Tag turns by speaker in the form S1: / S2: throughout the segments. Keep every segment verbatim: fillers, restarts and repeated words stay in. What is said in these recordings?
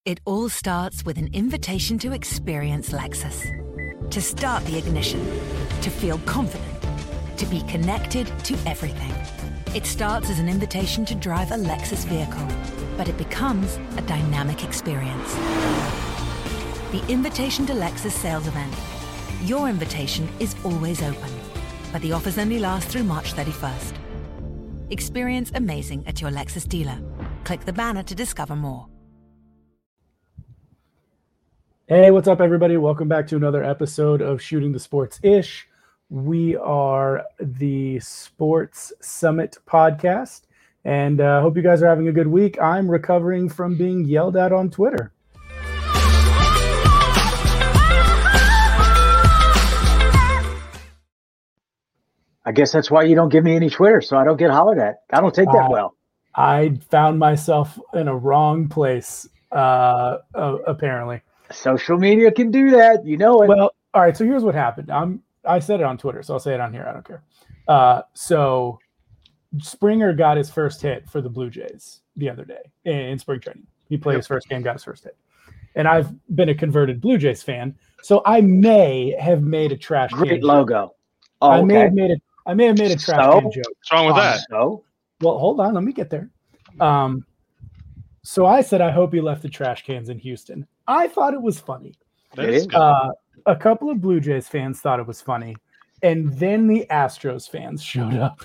S1: It all starts with an invitation to experience Lexus. To start the ignition, to feel confident, to be connected to everything. It starts as an invitation to drive a Lexus vehicle, but it becomes a dynamic experience. The Invitation to Lexus sales event. Your invitation is always open, but the offers only last through March thirty-first. Experience amazing at your Lexus dealer. Click the banner to discover more.
S2: Hey, what's up, everybody? Welcome back to another episode of Shooting the Sports-ish. We are the Sports Summit podcast, and I uh, hope you guys are having a good week. I'm recovering from being yelled at on Twitter.
S3: I guess that's why you don't give me any Twitter, so I don't get hollered at. I don't take that
S2: uh,
S3: well.
S2: I found myself in a wrong place, uh, uh, apparently.
S3: Social media can do that. You know it.
S2: Well, all right, so here's what happened. I'm, I said it on Twitter, so I'll say it on here. I don't care. Uh, so Springer got his first hit for the Blue Jays the other day in, in spring training. He played yep. his first game, got his first hit. And I've been a converted Blue Jays fan, so I may have made a trash
S3: Great
S2: can
S3: logo.
S2: Joke.
S3: Oh,
S2: I
S3: okay.
S2: may have made a I may have made a trash
S3: so?
S2: can joke.
S4: What's wrong with
S3: um,
S4: that?
S3: So?
S2: Well, hold on, let me get there. Um, so I said I hope he left the trash cans in Houston. I thought it was funny.
S4: That is good.
S2: Uh, a couple of Blue Jays fans thought it was funny, and then the Astros fans showed up.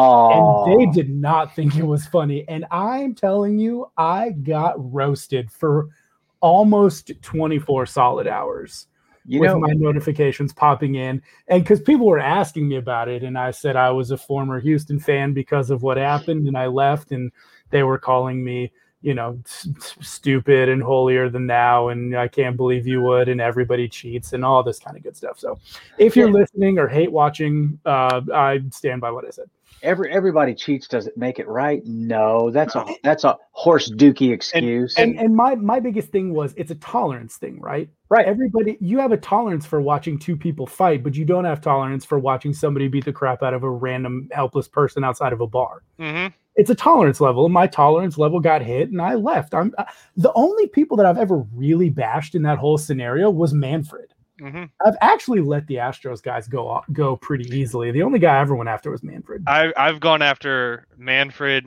S3: Oh.
S2: And they did not think it was funny. And I'm telling you, I got roasted for almost twenty-four solid hours
S3: you
S2: with
S3: know,
S2: my notifications popping in. And because people were asking me about it, and I said I was a former Houston fan because of what happened, and I left, and they were calling me, you know, st- stupid and holier than thou, and I can't believe you would, and everybody cheats, and all this kind of good stuff. So if you're
S3: yeah.
S2: listening or hate watching, uh, I stand by what I said.
S3: Every everybody cheats. Does it make it right? No, that's a that's a horse dookie excuse.
S2: And, and and my my biggest thing was it's a tolerance thing, right?
S3: Right.
S2: Everybody, you have a tolerance for watching two people fight, but you don't have tolerance for watching somebody beat the crap out of a random helpless person outside of a bar.
S4: Mm-hmm.
S2: It's a tolerance level, and my tolerance level got hit, and I left. I'm uh, the only people that I've ever really bashed in that whole scenario was Manfred.
S4: Mm-hmm.
S2: I've actually let the Astros guys go go pretty easily. The only guy I ever went after was Manfred.
S4: I, I've gone after Manfred,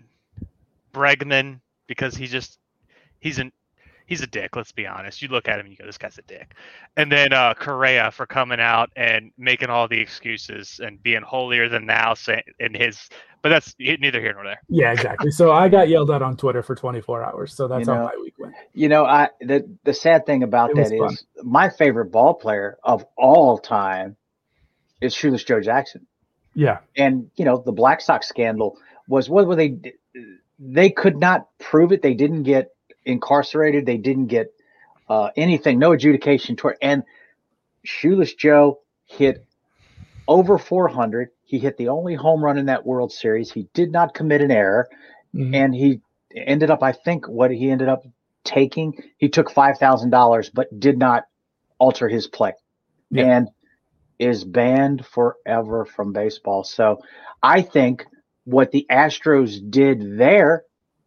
S4: Bregman, because he just he's an he's a dick. Let's be honest. You look at him and you go, this guy's a dick. And then uh, Correa for coming out and making all the excuses and being holier than thou, saying in his. But that's neither here nor there.
S2: Yeah, exactly. So I got yelled at on Twitter for twenty-four hours. So that's
S3: You know,
S2: how my week went.
S3: You know, I the the sad thing about
S2: It
S3: that
S2: was
S3: is
S2: fun.
S3: my favorite ball player of all time is Shoeless Joe Jackson.
S2: Yeah.
S3: And you know, the Black Sox scandal was what were they? They could not prove it. They didn't get incarcerated. They didn't get uh, anything. No adjudication toward. And Shoeless Joe hit over four hundred. He hit the only home run in that World Series. He did not commit an error,
S2: Mm-hmm.
S3: and he ended up. I think what he ended up taking, he took five thousand dollars, but did not alter his play,
S2: Yeah.
S3: and is banned forever from baseball. So, I think what the Astros did there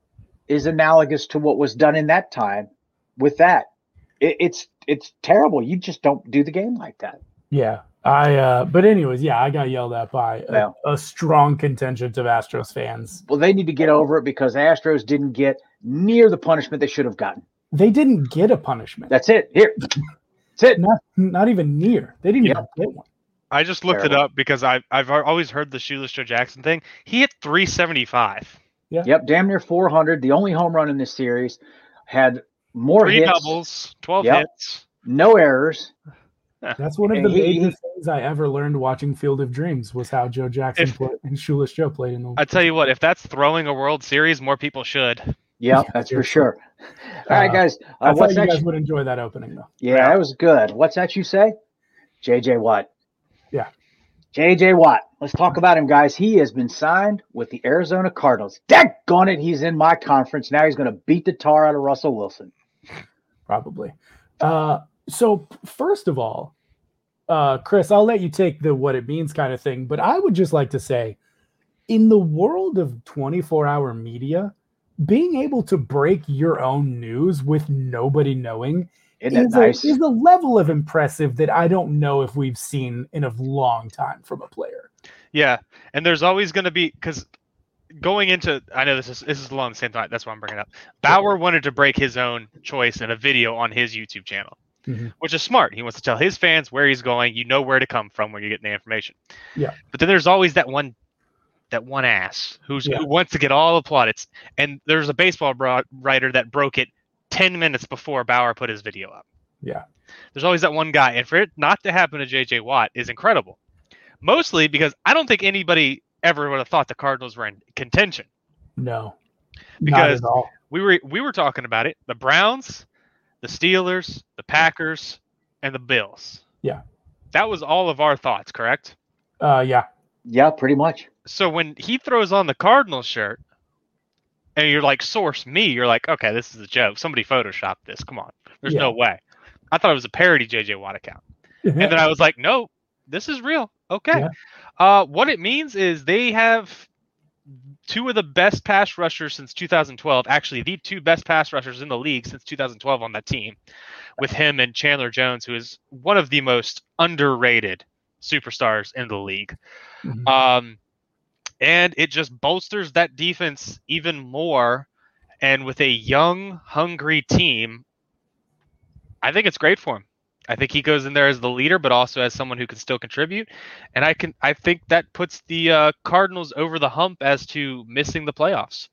S3: is analogous to what was done in that time. With that, it, it's it's terrible. You just don't do the game like that.
S2: Yeah. I, uh, but anyways, yeah, I got yelled at by a,
S3: Well.
S2: a strong contingent of Astros fans.
S3: Well, they need to get over it because the Astros didn't get near the punishment they should have gotten.
S2: They didn't get a punishment.
S3: That's it. Here. That's it.
S2: Not, not even near. They didn't
S3: Yeah.
S2: even get one.
S4: I just looked
S3: Terrible.
S4: it up because I've I've always heard the Shoeless Joe Jackson thing. He hit three seventy-five.
S3: Yep, damn near four hundred. The only home run in this series. Had more
S4: Three
S3: hits,
S4: doubles, twelve
S3: Yep.
S4: hits.
S3: no errors.
S2: That's one of
S3: And
S2: the
S3: he-
S2: major
S3: he-
S2: things I ever learned watching Field of Dreams was how Joe Jackson
S4: If-
S2: played and Shoeless Joe played in the.
S4: I tell you what, if that's throwing a World Series, more people should.
S3: Yep, that's for sure. All right,
S2: Uh,
S3: guys.
S2: I
S3: Uh,
S2: thought
S3: what's
S2: you
S3: that?
S2: guys
S3: you-
S2: would enjoy that opening though.
S3: yeah, that was good. What's that you say? J J Watt.
S2: Yeah.
S3: J J Watt. Let's talk about him, guys. He has been signed with the Arizona Cardinals. Daggone it, he's in my conference. Now he's going to beat the tar out of Russell Wilson.
S2: Probably. Uh, so first of all, uh, Chris, I'll let you take the what it means kind of thing, but I would just like to say, in the world of twenty-four hour media, being able to break your own news with nobody knowing
S3: Isn't
S2: is,
S3: that nice?
S2: a, is a level of impressive that I don't know if we've seen in a long time from a player.
S4: Yeah, and there's always going to be, because going into, I know this is this is along the same time. That's why I'm bringing it up. Bauer wanted to break his own choice in a video on his YouTube channel,
S2: Mhm.
S4: which is smart. He wants to tell his fans where he's going. You know where to come from when you're getting the information.
S2: Yeah.
S4: But then there's always that one, that one ass who's
S2: Yeah.
S4: who wants to get all the plaudits. And there's a baseball bro- writer that broke it ten minutes before Bauer put his video up.
S2: Yeah.
S4: There's always that one guy, and for it not to happen to J J Watt is incredible. Mostly because I don't think anybody ever would have thought the Cardinals were in contention.
S2: No.
S4: Because
S2: not at all.
S4: we were we were talking about it. The Browns, the Steelers, the Packers, and the Bills.
S2: Yeah.
S4: That was all of our thoughts, correct?
S2: Uh, yeah.
S3: Yeah, pretty much.
S4: So when he throws on the Cardinals shirt, and you're like, source me, you're like, okay, this is a joke. Somebody photoshopped this. Come on. There's
S2: Yeah.
S4: no way. I thought it was a parody J J Watt account. And then I was like, no, this is real. Okay.
S2: Yeah.
S4: Uh, what it means is they have two of the best pass rushers since two thousand twelve. Actually, the two best pass rushers in the league since two thousand twelve on that team, with him and Chandler Jones, who is one of the most underrated superstars in the league.
S2: Mhm.
S4: Um, and it just bolsters that defense even more. And with a young, hungry team, I think it's great for him. I think he goes in there as the leader, but also as someone who can still contribute. And I can, I think that puts the uh, Cardinals over the hump as to missing the playoffs.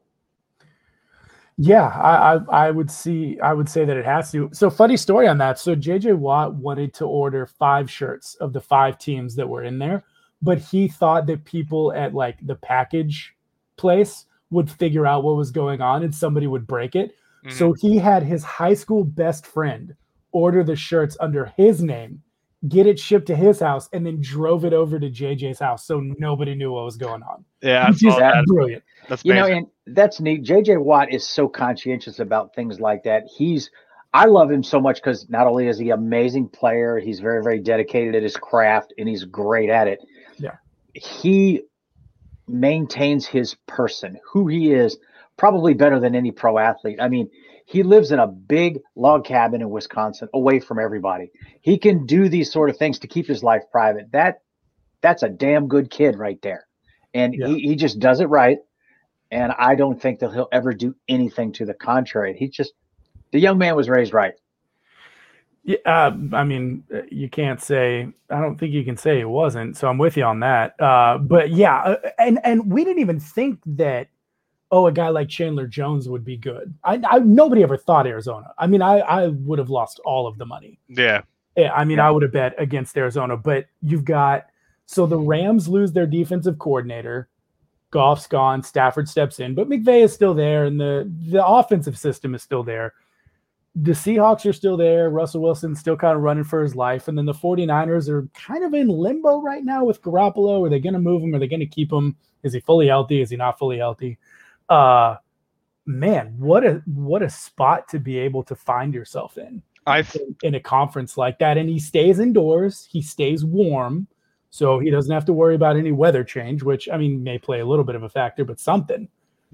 S2: Yeah, I, I I would see I would say that it has to. So funny story on that. So J J Watt wanted to order five shirts of the five teams that were in there, but he thought that people at like the package place would figure out what was going on and somebody would break it.
S4: Mhm.
S2: So he had his high school best friend order the shirts under his name, get it shipped to his house, and then drove it over to J J's house so nobody knew what was going on.
S4: Yeah,
S2: Which is
S4: saw that.
S2: brilliant.
S4: That's
S3: You know,
S4: amazing.
S3: and that's neat. J J Watt is so conscientious about things like that. He's, I love him so much because not only is he an amazing player, he's very, very dedicated at his craft and he's great at it.
S2: Yeah.
S3: He maintains his person, who he is, probably better than any pro athlete. I mean, he lives in a big log cabin in Wisconsin away from everybody. He can do these sort of things to keep his life private. That that's a damn good kid right there. And
S2: Yeah.
S3: he, he just does it right. And I don't think that he'll ever do anything to the contrary. He just, the young man was raised right.
S2: Yeah, uh, I mean, uh, you can't say. I don't think you can say it wasn't. So I'm with you on that. Uh, but yeah, uh, and and we didn't even think that. Oh, a guy like Chandler Jones would be good. I, I nobody ever thought Arizona. I mean, I I would have lost all of the money.
S4: Yeah.
S2: Yeah, I mean,
S3: Yeah.
S2: I would have bet against Arizona. But you've got so the Rams lose their defensive coordinator. Goff's gone. Stafford steps in, but McVay is still there, and the the offensive system is still there. The Seahawks are still there. Russell Wilson's still kind of running for his life. And then the 49ers are kind of in limbo right now with Garoppolo. Are they going to move him? Are they going to keep him? Is he fully healthy? Is he not fully healthy? Uh, man, what a what a spot to be able to find yourself in,
S4: I
S2: in in a conference like that. And he stays indoors. He stays warm. So he doesn't have to worry about any weather change, which, I mean, may play a little bit of a factor, but something.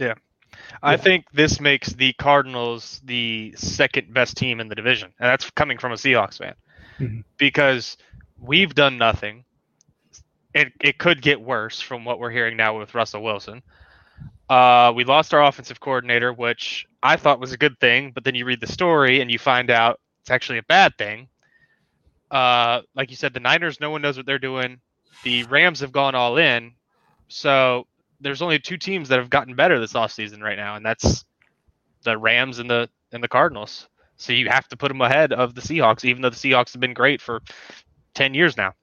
S4: I
S2: Yeah.
S4: think this makes the Cardinals the second best team in the division. And that's coming from a Seahawks fan.
S2: Mhm.
S4: Because we've done nothing. It it could get worse from what we're hearing now with Russell Wilson. Uh, we lost our offensive coordinator, which I thought was a good thing, but then you read the story and you find out it's actually a bad thing. Uh, like you said, the Niners, no one knows what they're doing. The Rams have gone all in. So there's only two teams that have gotten better this offseason right now, and that's the Rams and the and the Cardinals. So you have to put them ahead of the Seahawks, even though the Seahawks have been great for ten years now.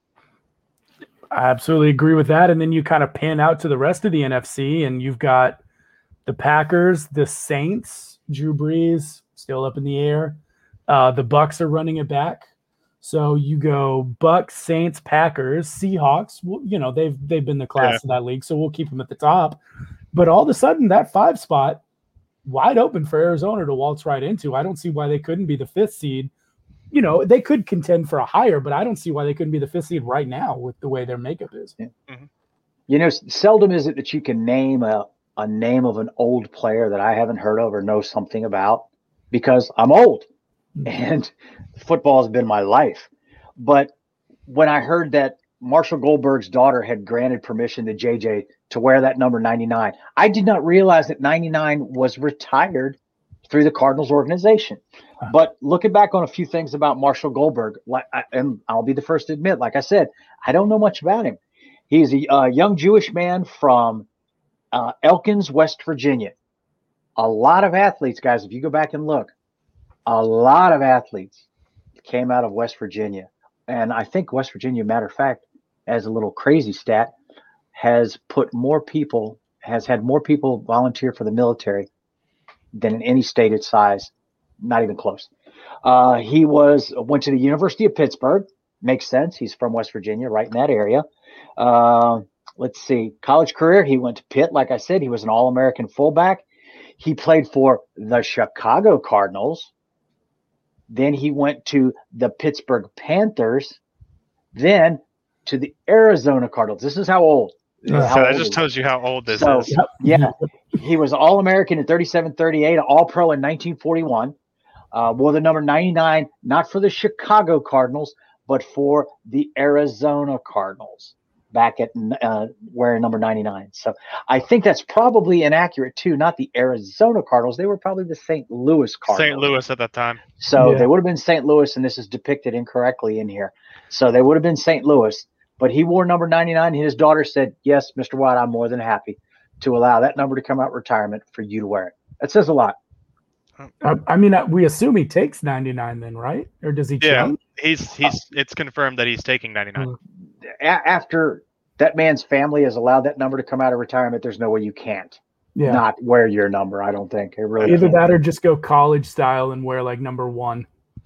S2: I absolutely agree with that. And then you kind of pan out to the rest of the N F C, and you've got the Packers, the Saints, Drew Brees still up in the air. Uh, the Bucks are running it back. So you go Bucks, Saints, Packers, Seahawks. Well, you know, they've they've been the class
S4: Yeah.
S2: of that league, so we'll keep them at the top. But all of a sudden, that five spot wide open for Arizona to waltz right into. I don't see why they couldn't be the fifth seed. You know, they could contend for a higher, but I don't see why they couldn't be the fifth seed right now with the way their makeup is.
S3: You know, seldom is it that you can name a, a name of an old player that I haven't heard of or know something about because I'm old and football has been my life. But when I heard that Marshall Goldberg's daughter had granted permission to J J to wear that number ninety-nine, I did not realize that ninety-nine was retired through the Cardinals organization. But looking back on a few things about Marshall Goldberg, like, and I'll be the first to admit, like I said, I don't know much about him. He's a uh, young Jewish man from uh, Elkins, West Virginia. A lot of athletes, guys, if you go back and look, a lot of athletes came out of West Virginia. And I think West Virginia, matter of fact, as a little crazy stat, has put more people, has had more people volunteer for the military than in any state its size. Not even close. Uh, he was went to the University of Pittsburgh. Makes sense. He's from West Virginia, right in that area. Uh, let's see. College career, he went to Pitt. Like I said, he was an All-American fullback. He played for the Chicago Cardinals. Then he went to the Pittsburgh Panthers. Then to the Arizona Cardinals. This is how old.
S4: Yeah.
S3: How
S4: So
S3: old
S4: that just tells you how old this
S3: so,
S4: is.
S3: Yeah. He was All-American in thirty-seven thirty-eight, All-Pro in nineteen forty-one. Uh, wore the number ninety-nine, not for the Chicago Cardinals, but for the Arizona Cardinals, back at uh, wearing number ninety-nine. So I think that's probably inaccurate, too. Not the Arizona Cardinals. They were probably the Saint Louis Cardinals.
S4: Saint Louis at that time.
S3: So
S2: Yeah.
S3: they would have been Saint Louis, and this is depicted incorrectly in here. So they would have been Saint Louis, but he wore number ninety-nine, and his daughter said, yes, Mister Watt, I'm more than happy to allow that number to come out retirement for you to wear it. That says a lot.
S2: I, I mean, uh, we assume he takes ninety-nine then, right? Or does he
S4: Yeah,
S2: change?
S4: he's he's. It's confirmed that he's taking ninety-nine.
S3: A- after that man's family has allowed that number to come out of retirement, there's no way you can't
S2: Yeah.
S3: not wear your number. I don't think it really.
S2: Either
S3: can't.
S2: that or just go college style and wear like number one.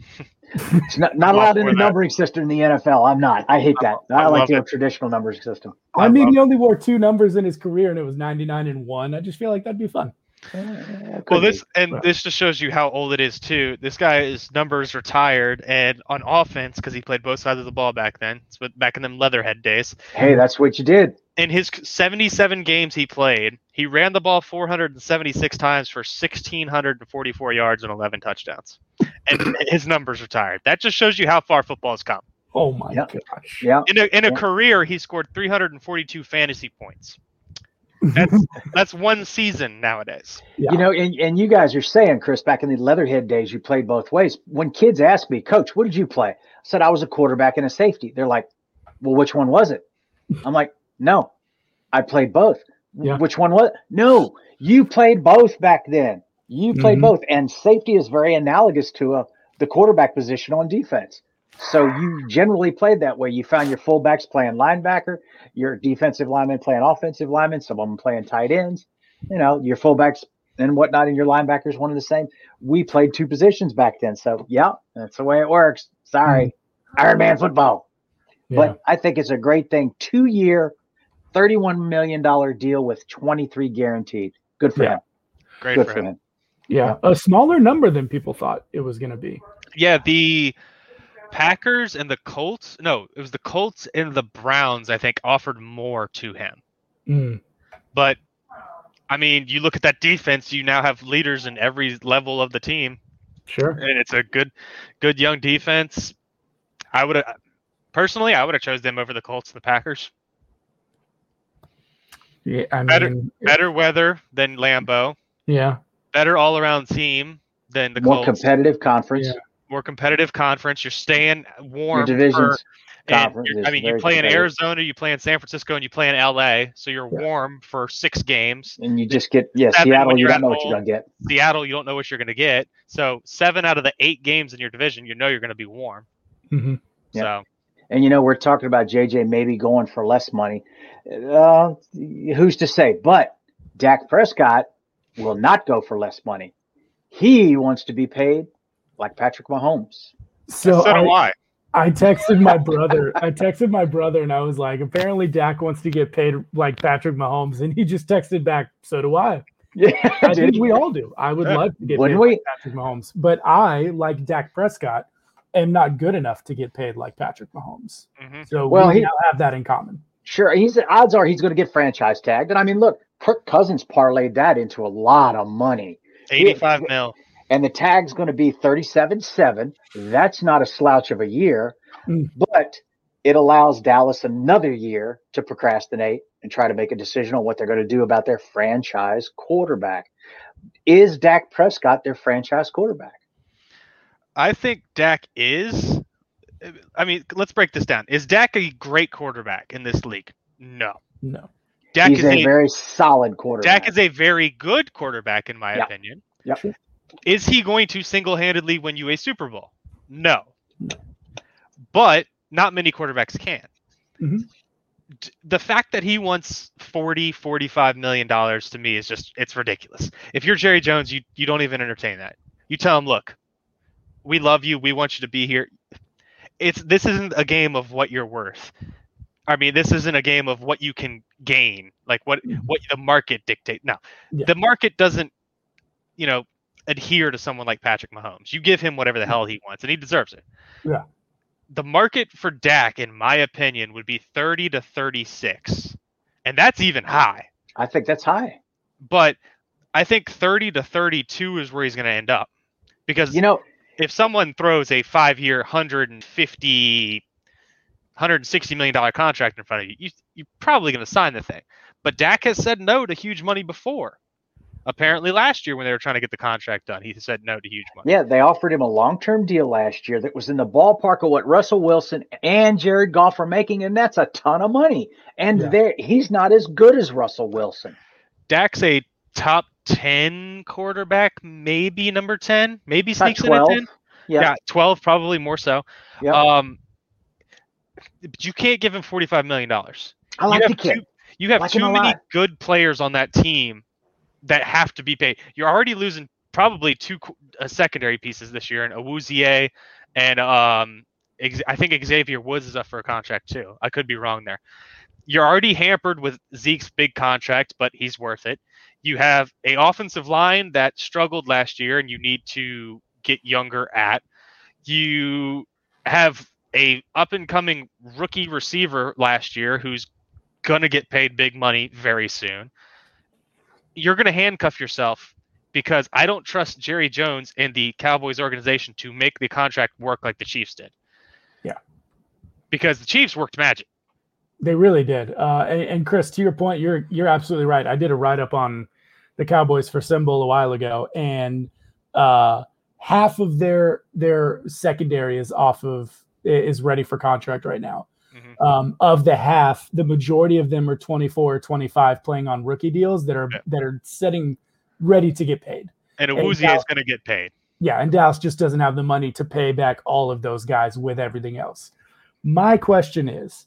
S3: It's not, not
S4: I'm
S3: allowed
S4: all
S3: in
S4: for
S3: the
S4: that.
S3: numbering system in the N F L. I'm not. I hate that. I,
S4: I
S3: like
S4: love
S3: the
S4: it.
S3: traditional numbering system.
S2: I,
S4: I
S2: mean,
S4: love
S2: he only wore two numbers in his career, and it was ninety-nine and one. I just feel like that'd be fun.
S3: Uh,
S4: Well,
S3: could
S4: this
S3: be.
S4: and
S2: Well.
S4: this just shows you how old it is too. This guy is numbers retired, and on offense because he played both sides of the ball back then. It's back in them Leatherhead days.
S3: Hey, that's what you did.
S4: In his seventy-seven games he played, he ran the ball four hundred seventy-six times for one thousand six hundred forty-four yards and eleven touchdowns. And his numbers retired. That just shows you how far football has come.
S2: Oh my
S3: Yep.
S2: gosh.
S3: Yeah.
S4: In a in a
S3: Yeah.
S4: career, he scored three hundred forty-two fantasy points. That's that's one season nowadays.
S2: Yeah.
S3: You know, and, and you guys are saying, Chris, back in the Leatherhead days, you played both ways. When kids ask me, Coach, what did you play? I said, I was a quarterback and a safety. They're like, well, which one was it? I'm like, no, I played both.
S2: Yeah.
S3: Which one was it? No, you played both back then. You played
S2: Mhm.
S3: both. And safety is very analogous to uh, the quarterback position on defense. So you generally played that way. You found your fullbacks playing linebacker, your defensive linemen playing offensive linemen, some of them playing tight ends, you know, your fullbacks and whatnot, and your linebackers, one and the same. We played two positions back then. So, yeah, that's the way it works. Sorry. Iron Man football.
S2: Yeah.
S3: But I think it's a great thing. Two-year, thirty-one million dollars deal with twenty-three guaranteed. Good for
S2: Yeah.
S3: him.
S4: Great
S3: Good
S4: for
S3: for
S4: him.
S3: him.
S2: yeah. A smaller number than people thought it was going to be.
S4: Yeah, the Packers and the Colts. No, it was the Colts and the Browns. I think offered more to him.
S2: Mm.
S4: But I mean, you look at that defense. You now have leaders in every level of the team,
S2: Sure.
S4: and it's a good, good young defense. I would have personally, I would have chose them over the Colts and the Packers.
S2: Yeah. I
S4: Better-
S2: mean,
S4: Better weather than Lambeau.
S2: yeah.
S4: Better all-around team than the
S3: More
S4: Colts.
S3: competitive conference.
S2: Yeah.
S4: More competitive conference. You're staying warm.
S3: Your divisions
S4: for- and
S3: conference
S4: you're-
S3: is
S4: I mean, you
S3: very
S4: play in
S3: competitive.
S4: Arizona, you play in San Francisco, and you play in L A. So you're
S2: Yeah.
S4: warm for six games.
S3: And you just get, yeah,
S4: Seven
S3: Seattle,
S4: when
S3: you
S4: you're
S3: don't
S4: at
S3: know what
S4: home.
S3: you're going to get.
S4: Seattle, you don't know what you're going to get. So seven out of the eight games in your division, you know you're going to be warm.
S2: hmm
S3: Yeah.
S4: So
S3: And, you know, we're talking about J J maybe going for less money. Uh, who's to say? But Dak Prescott will not go for less money. He wants to be paid like Patrick Mahomes.
S2: So,
S4: so do
S2: I,
S4: I.
S2: I texted my brother. I texted my brother and I was like, apparently Dak wants to get paid like Patrick Mahomes. And he just texted back, so do I.
S3: Yeah,
S2: I think we all do. I would
S4: Yeah.
S2: love to get
S3: Wouldn't
S2: paid
S3: we?
S2: like Patrick Mahomes. But I, like Dak Prescott, am not good enough to get paid like Patrick Mahomes.
S4: Mhm.
S2: So
S3: Well,
S2: we
S3: he-
S2: now have that in common.
S3: Sure, he's odds are he's going to get franchise tagged. And I mean, look, Kirk Cousins parlayed that into a lot of money.
S4: eighty-five mil.
S3: And the tag's going to be thirty-seven seven. That's not a slouch of a year,
S2: Mm.
S3: but it allows Dallas another year to procrastinate and try to make a decision on what they're going to do about their franchise quarterback. Is Dak Prescott their franchise quarterback?
S4: I think Dak is. I mean, let's break this down. Is Dak a great quarterback in this league? No.
S2: No.
S4: Dak
S3: He's
S4: is
S3: a,
S4: a
S3: very solid quarterback.
S4: Dak is a very good quarterback, in my
S3: Yep.
S4: opinion.
S3: Yep.
S4: Is he going to single-handedly win you a Super Bowl? No. But not many quarterbacks can.
S2: Mm-hmm.
S4: D- The fact that he wants forty, forty-five million dollars to me is just, it's ridiculous. If you're Jerry Jones, you, you don't even entertain that. You tell him, look, we love you. We want you to be here. It's This isn't a game of what you're worth. I mean, this isn't a game of what you can gain, like what, what the market dictates. No,
S2: Yeah.
S4: the market doesn't, you know, adhere to someone like Patrick Mahomes. You give him whatever the hell he wants, and he deserves it.
S2: Yeah.
S4: The market for Dak, in my opinion, would be thirty to thirty-six, and that's even high.
S3: I think that's high.
S4: But I think thirty to thirty-two is where he's going to end up, because
S3: You know,
S4: if someone throws a five-year, one hundred fifty, one hundred sixty million dollar contract in front of you, you you're probably going to sign the thing. But Dak has said no to huge money before. Apparently last year when they were trying to get the contract done, he said no to huge money.
S3: yeah, they offered him a long-term deal last year that was in the ballpark of what Russell Wilson and Jared Goff are making, and that's a ton of money. And
S2: Yeah.
S3: there, he's not as good as Russell Wilson.
S4: Dak's a top ten quarterback, maybe number ten, maybe
S3: About
S4: sneaks in at
S3: twelve.
S4: ten.
S3: Yeah.
S4: Yeah, twelve, probably more so.
S3: Yeah.
S4: Um, but you can't give him forty-five million dollars.
S3: I like
S4: you
S3: the
S4: have
S3: kid.
S4: Too, you have
S3: Like him
S4: too
S3: a
S4: many
S3: lot.
S4: good players on that team that have to be paid. You're already losing probably two qu- uh, secondary pieces this year, and Awuzie and um, ex- I think Xavier Woods is up for a contract too. I could be wrong there. You're already hampered with Zeke's big contract, but he's worth it. You have a offensive line that struggled last year, and you need to get younger at. You have a up and coming rookie receiver last year who's gonna get paid big money very soon. You're gonna handcuff yourself because I don't trust Jerry Jones and the Cowboys organization to make the contract work like the Chiefs did.
S2: Yeah.
S4: Because the Chiefs worked magic.
S2: They really did. Uh, and, and Chris, to your point, you're you're absolutely right. I did a write up on the Cowboys for Symbol a while ago, and uh, half of their their secondary is off of is ready for contract right now.
S4: Mm-hmm.
S2: Um, of the half, the majority of them are twenty-four or twenty-five playing on rookie deals that are
S4: Yeah.
S2: that are setting ready to get paid.
S4: And
S2: And
S4: Awuzie
S2: Dal-
S4: is going to get paid.
S2: Yeah, and Dallas just doesn't have the money to pay back all of those guys with everything else. My question is,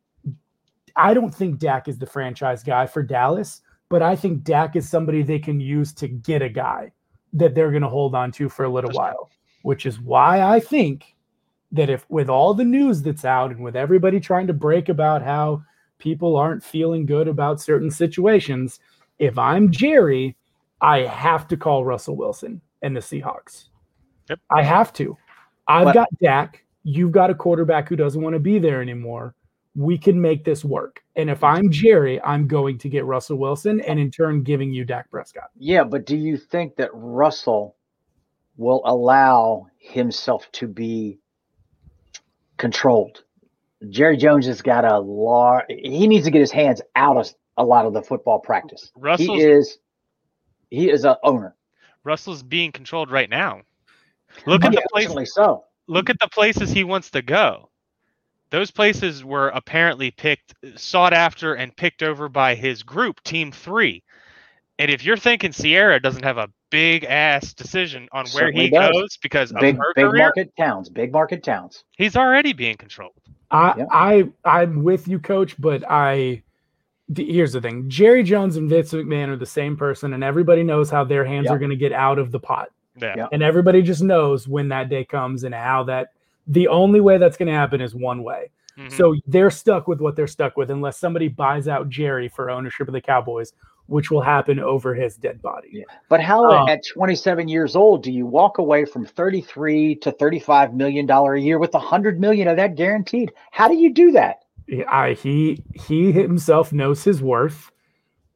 S2: I don't think Dak is the franchise guy for Dallas, but I think Dak is somebody they can use to get a guy that they're going to hold on to for a little
S4: That's
S2: while, which is why I think that if with all the news that's out and with everybody trying to break about how people aren't feeling good about certain situations, if I'm Jerry, I have to call Russell Wilson and the Seahawks.
S4: Yep.
S2: I have to. I've
S3: But-
S2: got Dak. You've got a quarterback who doesn't want to be there anymore. We can make this work. And if I'm Jerry, I'm going to get Russell Wilson and in turn giving you Dak Prescott.
S3: Yeah, but do you think that Russell will allow himself to be controlled? Jerry Jones has got a lot. He needs to get his hands out of a lot of the football practice.
S4: Russell's,
S3: He is he is a owner.
S4: Russell's being controlled right now. Look at the place.
S3: Unfortunately so.
S4: Look at the places he wants to go. Those places were apparently picked, sought after, and picked over by his group, Team Three. And if you're thinking Sierra doesn't have a big ass decision on where
S3: Certainly
S4: he
S3: does.
S4: goes because of
S3: Big
S4: her
S3: big
S4: career,
S3: market towns, big market towns.
S4: he's already being controlled.
S2: I,
S3: Yeah.
S2: I, I'm with you, Coach, but I. the- Here's the thing: Jerry Jones and Vince McMahon are the same person, and everybody knows how their hands
S3: Yeah.
S2: are going to get out of the pot.
S4: Yeah.
S3: Yeah.
S2: And everybody just knows when that day comes and how that. The only way that's going to happen is one way.
S4: Mhm.
S2: So they're stuck with what they're stuck with unless somebody buys out Jerry for ownership of the Cowboys, which will happen over his dead body.
S3: Yeah. But how
S2: Um,
S3: at twenty-seven years old do you walk away from thirty-three to thirty-five million dollars a year with one hundred million of that guaranteed? How do you do that?
S2: I, he he himself knows his worth.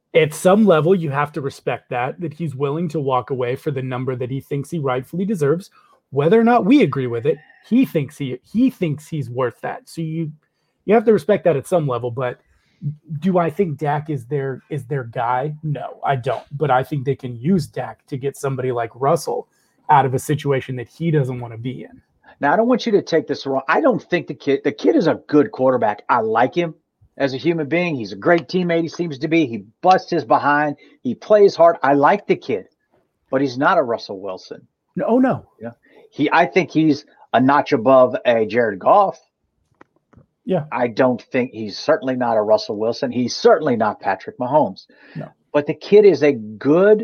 S2: At some level, you have to respect that, that he's willing to walk away for the number that he thinks he rightfully deserves. Whether or not we agree with it, he thinks he he thinks he's worth that. So you you have to respect that at some level. But do I think Dak is their is their guy? No, I don't. But I think they can use Dak to get somebody like Russell out of a situation that he doesn't want to be in.
S3: Now, I don't want you to take this wrong. I don't think the kid, the kid is a good quarterback. I like him as a human being. He's a great teammate. He seems to be. He busts his behind. He plays hard. I like the kid, but he's not a Russell Wilson.
S2: No, oh no.
S3: Yeah. He, I think he's a notch above a Jared Goff.
S2: Yeah.
S3: I don't think he's certainly not a Russell Wilson. He's certainly not Patrick Mahomes.
S2: No.
S3: But the kid is a good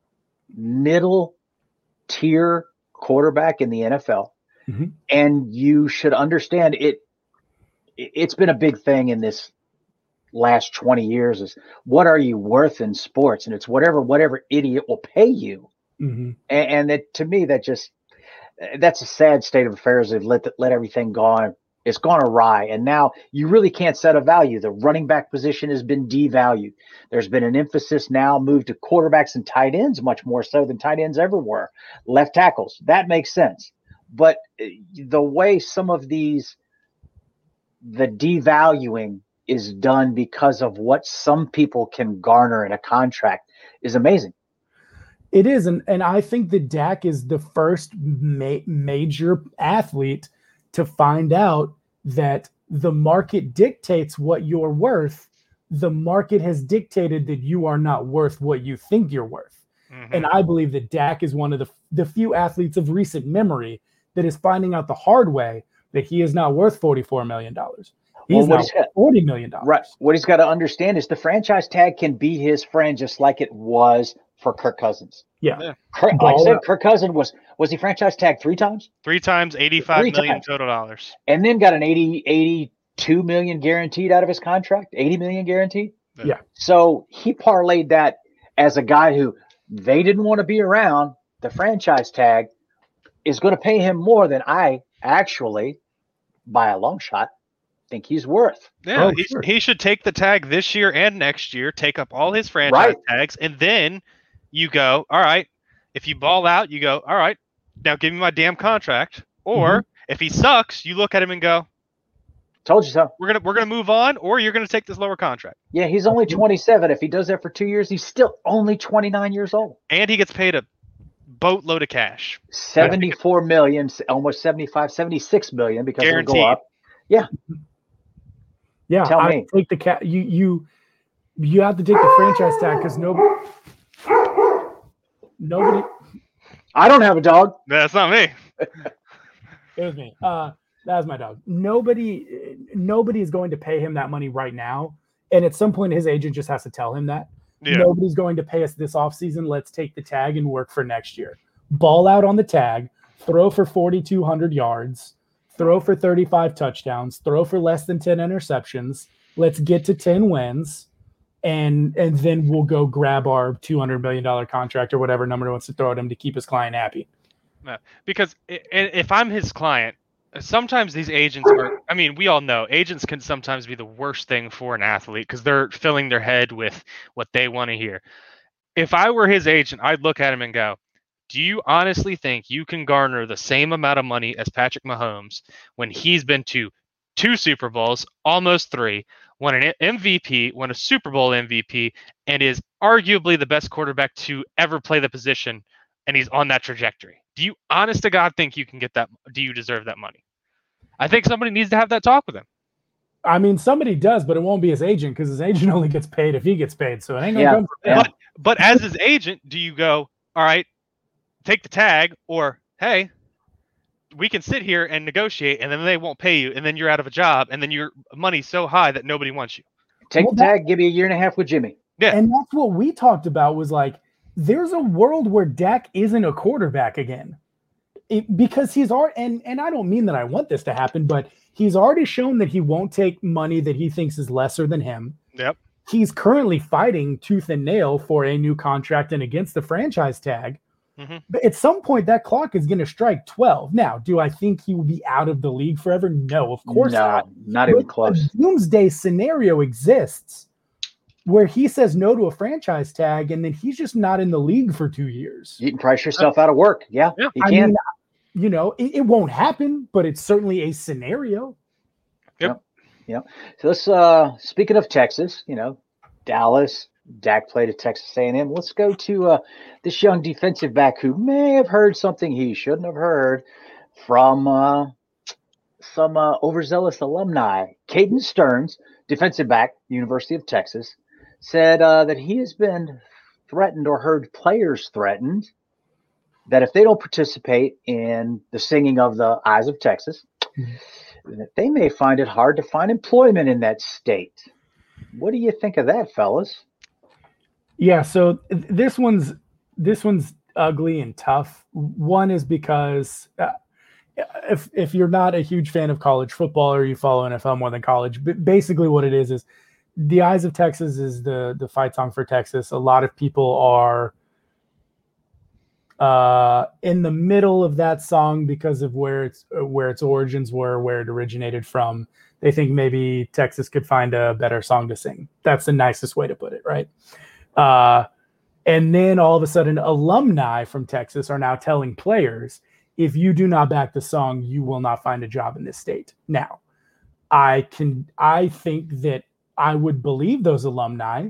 S3: middle tier quarterback in the N F L.
S2: Mm-hmm.
S3: And you should understand it. It's been a big thing in this last twenty years is what are you worth in sports? And it's whatever, whatever idiot will pay you.
S2: Mm-hmm.
S3: And, and it, to me, that just, that's a sad state of affairs. They've let, let everything go on. It's gone awry. And now you really can't set a value. The running back position has been devalued. There's been an emphasis now moved to quarterbacks and tight ends, much more so than tight ends ever were. Left tackles. That makes sense. But the way some of these, the devaluing is done because of what some people can garner in a contract is amazing.
S2: It is. And, and I think that Dak is the first ma- major athlete to find out that the market dictates what you're worth. The market has dictated that you are not worth what you think you're worth. Mm-hmm. And I believe that Dak is one of the, the few athletes of recent memory that is finding out the hard way that he is not worth forty-four million dollars. He's
S3: well,
S2: not worth forty million dollars.
S3: Right. What he's got to understand is the franchise tag can be his friend just like it was for Kirk Cousins.
S2: Yeah. yeah.
S3: Kirk, like I said, Kirk Cousins was, was he franchise tagged three times?
S4: Three times, eighty-five
S3: three
S4: million
S3: times.
S4: Total dollars.
S3: And then got an eighty, eighty-two million guaranteed out of his contract, eighty million guaranteed.
S2: Yeah. yeah.
S3: So he parlayed that as a guy who they didn't want to be around. The franchise tag is going to pay him more than I actually, by a long shot, think he's worth.
S4: Yeah,
S2: oh,
S4: he,
S2: sure.
S4: he should take the tag this year and next year, take up all his franchise
S3: right.
S4: tags, and then you go, all right, if you ball out, you go, all right, now give me my damn contract. Or mm-hmm. if he sucks, you look at him and go,
S3: told you so.
S4: We're gonna we're gonna move on, or you're gonna take this lower contract.
S3: Yeah, he's only twenty-seven. If he does that for two years, he's still only twenty-nine years old.
S4: And he gets paid a boatload of cash.
S3: seventy-four million, almost seventy-five, seventy-six million because
S4: Guaranteed.
S3: it'll go up. Yeah.
S2: Yeah.
S3: Tell
S2: I
S3: me.
S2: Take the cat. You you you have to take the franchise tag because nobody nobody.
S3: I don't have a dog.
S4: That's not me.
S2: It was me. Uh, that's my dog. Nobody nobody is going to pay him that money right now, and at some point, his agent just has to tell him that. Yeah. Nobody's going to pay us this offseason. Let's take the tag and work for next year. Ball out on the tag, throw for forty-two hundred yards, throw for thirty-five touchdowns, throw for less than ten interceptions. Let's get to ten wins, and and then we'll go grab our two hundred million dollars contract or whatever number he wants to throw at him to keep his client happy.
S4: Yeah, because if I'm his client, sometimes these agents are, I mean, we all know agents can sometimes be the worst thing for an athlete because they're filling their head with what they want to hear. If I were his agent, I'd look at him and go, do you honestly think you can garner the same amount of money as Patrick Mahomes when he's been to two Super Bowls, almost three, won an M V P, won a Super Bowl M V P, and is arguably the best quarterback to ever play the position, and he's on that trajectory? Do you, honest to God, think you can get that? Do you deserve that money? I think somebody needs to have that talk with him.
S2: I mean, somebody does, but it won't be his agent because his agent only gets paid if he gets paid. So it ain't gonna
S3: yeah.
S2: come from him.
S4: But, but as his agent, do you go, all right, take the tag, or hey, we can sit here and negotiate, and then they won't pay you, and then you're out of a job, and then your money's so high that nobody wants you.
S3: Take
S2: well,
S3: the tag, give me a year and a half with Jimmy.
S4: Yeah,
S2: and that's what we talked about was like, there's a world where Dak isn't a quarterback again. It, because he's already, and, and I don't mean that I want this to happen, but he's already shown that he won't take money that he thinks is lesser than him.
S4: Yep.
S2: He's currently fighting tooth and nail for a new contract and against the franchise tag. Mm-hmm. But at some point, that clock is going to strike twelve. Now, do I think he will be out of the league forever? No, of course
S3: no,
S2: not.
S3: Not even close.
S2: A doomsday scenario exists where he says no to a franchise tag, and then he's just not in the league for two years.
S3: You can price yourself out of work. Yeah,
S4: Yeah.
S3: you
S2: I
S3: can.
S2: mean, you know, it, it won't happen, but it's certainly a scenario.
S4: Yep.
S3: Yep. So let's, uh, speaking of Texas, you know, Dallas, Dak played at Texas A and M. Let's go to uh, this young defensive back who may have heard something he shouldn't have heard from uh, some uh, overzealous alumni. Caden Stearns, defensive back, University of Texas, said uh, that he has been threatened or heard players threatened that if they don't participate in the singing of the Eyes of Texas, mm-hmm. that they may find it hard to find employment in that state. What do you think of that, fellas?
S2: Yeah, so this one's this one's ugly and tough. One is because uh, if if you're not a huge fan of college football or you follow N F L more than college, but basically what it is is the Eyes of Texas is the the fight song for Texas. A lot of people are uh, in the middle of that song because of where it's where its origins were, where it originated from. They think maybe Texas could find a better song to sing. That's the nicest way to put it, right? Uh, and then all of a sudden, alumni from Texas are now telling players, if you do not back the song, you will not find a job in this state. Now, I can, I think that I would believe those alumni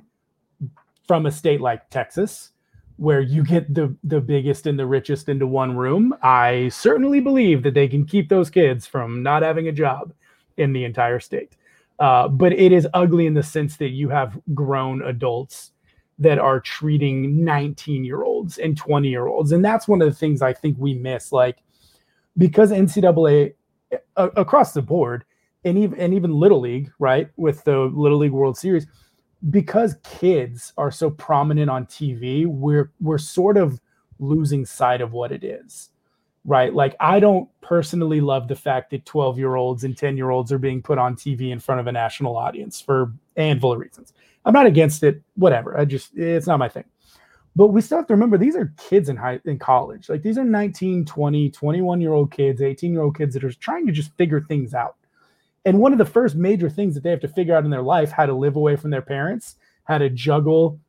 S2: from a state like Texas, where you get the, the biggest and the richest into one room. I certainly believe that they can keep those kids from not having a job in the entire state. Uh, but it is ugly in the sense that you have grown adults that are treating nineteen year olds and twenty year olds. And that's one of the things I think we miss, like, because N C double A uh, across the board, and even, and even Little League, right, with the Little League World Series, because kids are so prominent on T V, we're, we're sort of losing sight of what it is, right? Like, I don't personally love the fact that twelve year olds and ten year olds are being put on T V in front of a national audience for a handful of reasons. I'm not against it, whatever. I just, it's not my thing. But we still have to remember, these are kids in high, in college. Like, these are nineteen, twenty, twenty-one year old kids, eighteen year old kids that are trying to just figure things out. And one of the first major things that they have to figure out in their life, how to live away from their parents, how to juggle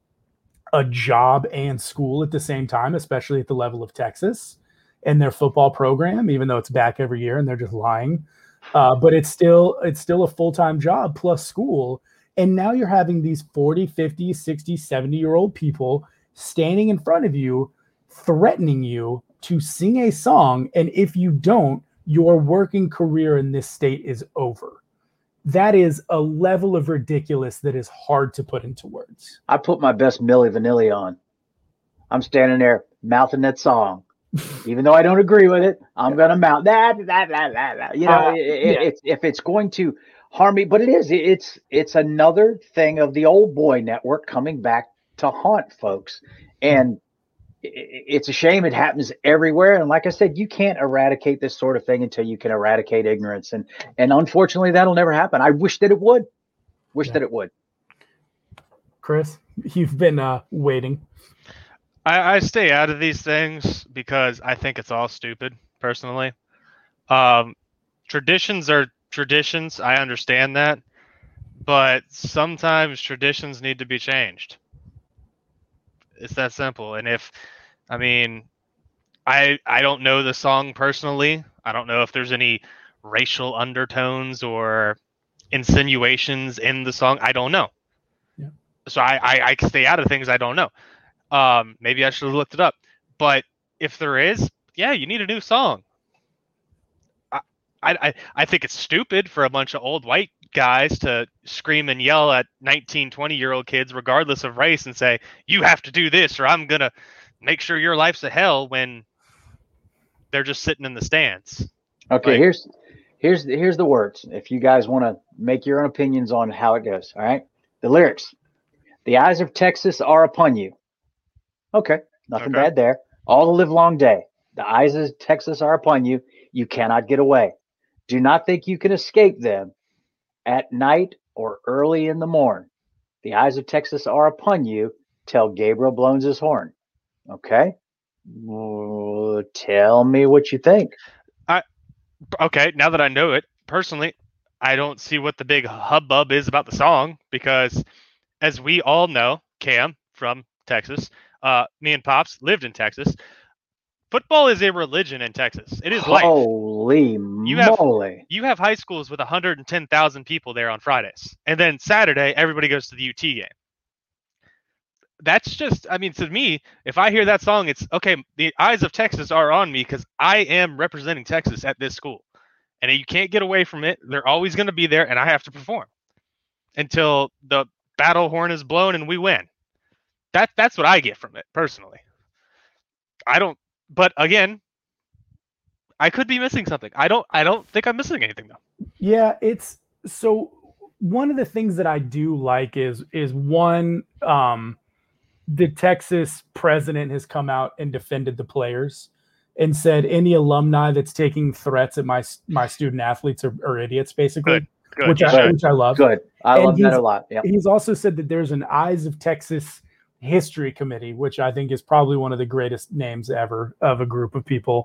S2: a job and school at the same time, especially at the level of Texas and their football program, even though it's back every year and they're just lying. Uh, but it's still, it's still a full-time job plus school. And now you're having these forty, fifty, sixty, seventy year old people standing in front of you, threatening you to sing a song. And if you don't, your working career in this state is over. That is a level of ridiculous that is hard to put into words.
S3: I put my best Milli Vanilli on. I'm standing there mouthing that song. Even though I don't agree with it, I'm going to mouth that, that, that, that, that. You know,
S2: uh,
S3: it,
S2: yeah.
S3: it's, if it's going to harm me, but it is, it's, it's another thing of the old boy network coming back to haunt folks. And it's a shame it happens everywhere. And like I said, you can't eradicate this sort of thing until you can eradicate ignorance. And, and unfortunately that'll never happen. I wish that it would wish yeah. that it would.
S2: Chris, you've been uh, waiting.
S4: I, I stay out of these things because I think it's all stupid, personally. Um, traditions are traditions. I understand that. But sometimes traditions need to be changed. It's that simple. And if, I mean, I I don't know the song personally. I don't know if there's any racial undertones or insinuations in the song. I don't know.
S2: Yeah. So
S4: I, I, I stay out of things I don't know. Um, maybe I should have looked it up. But if there is, yeah, you need a new song. I, I, I think it's stupid for a bunch of old white guys to scream and yell at nineteen, twenty year old kids, regardless of race, and say, you have to do this or I'm going to make sure your life's a hell, when they're just sitting in the stands.
S3: Okay.
S4: Like,
S3: here's, here's, here's the words. If you guys want to make your own opinions on how it goes. All right. The lyrics, the eyes of Texas are upon you. Okay. Nothing
S4: okay.
S3: bad there. All the live long day. The eyes of Texas are upon you. You cannot get away. Do not think you can escape them at night or early in the morn. The eyes of Texas are upon you till Gabriel blows his horn. Okay. Well, tell me what you think.
S4: I okay. Now that I know it personally, I don't see what the big hubbub is about the song, because as we all know, Cam from Texas, uh, me and Pops lived in Texas. Football is a religion in Texas. It is life.
S3: Holy
S4: You have
S3: moly.
S4: you have high schools with one hundred ten thousand people there on Fridays, and then Saturday everybody goes to the U T game. That's just, I mean, to me, if I hear that song, it's okay. The eyes of Texas are on me because I am representing Texas at this school, and you can't get away from it. They're always going to be there, and I have to perform until the battle horn is blown and we win. That that's what I get from it personally. I don't, but again, I could be missing something. I don't, I don't think I'm missing anything though.
S2: Yeah, it's so one of the things that I do like is is one. Um, the Texas president has come out and defended the players and said any alumni that's taking threats at my my student athletes are, are idiots, basically,
S4: Good, good,
S2: which, I, which I love.
S3: Good. I
S2: And
S3: love that
S2: he's-
S3: a lot. Yeah.
S2: He's also said that there's an Eyes of Texas History Committee, which I think is probably one of the greatest names ever of a group of people.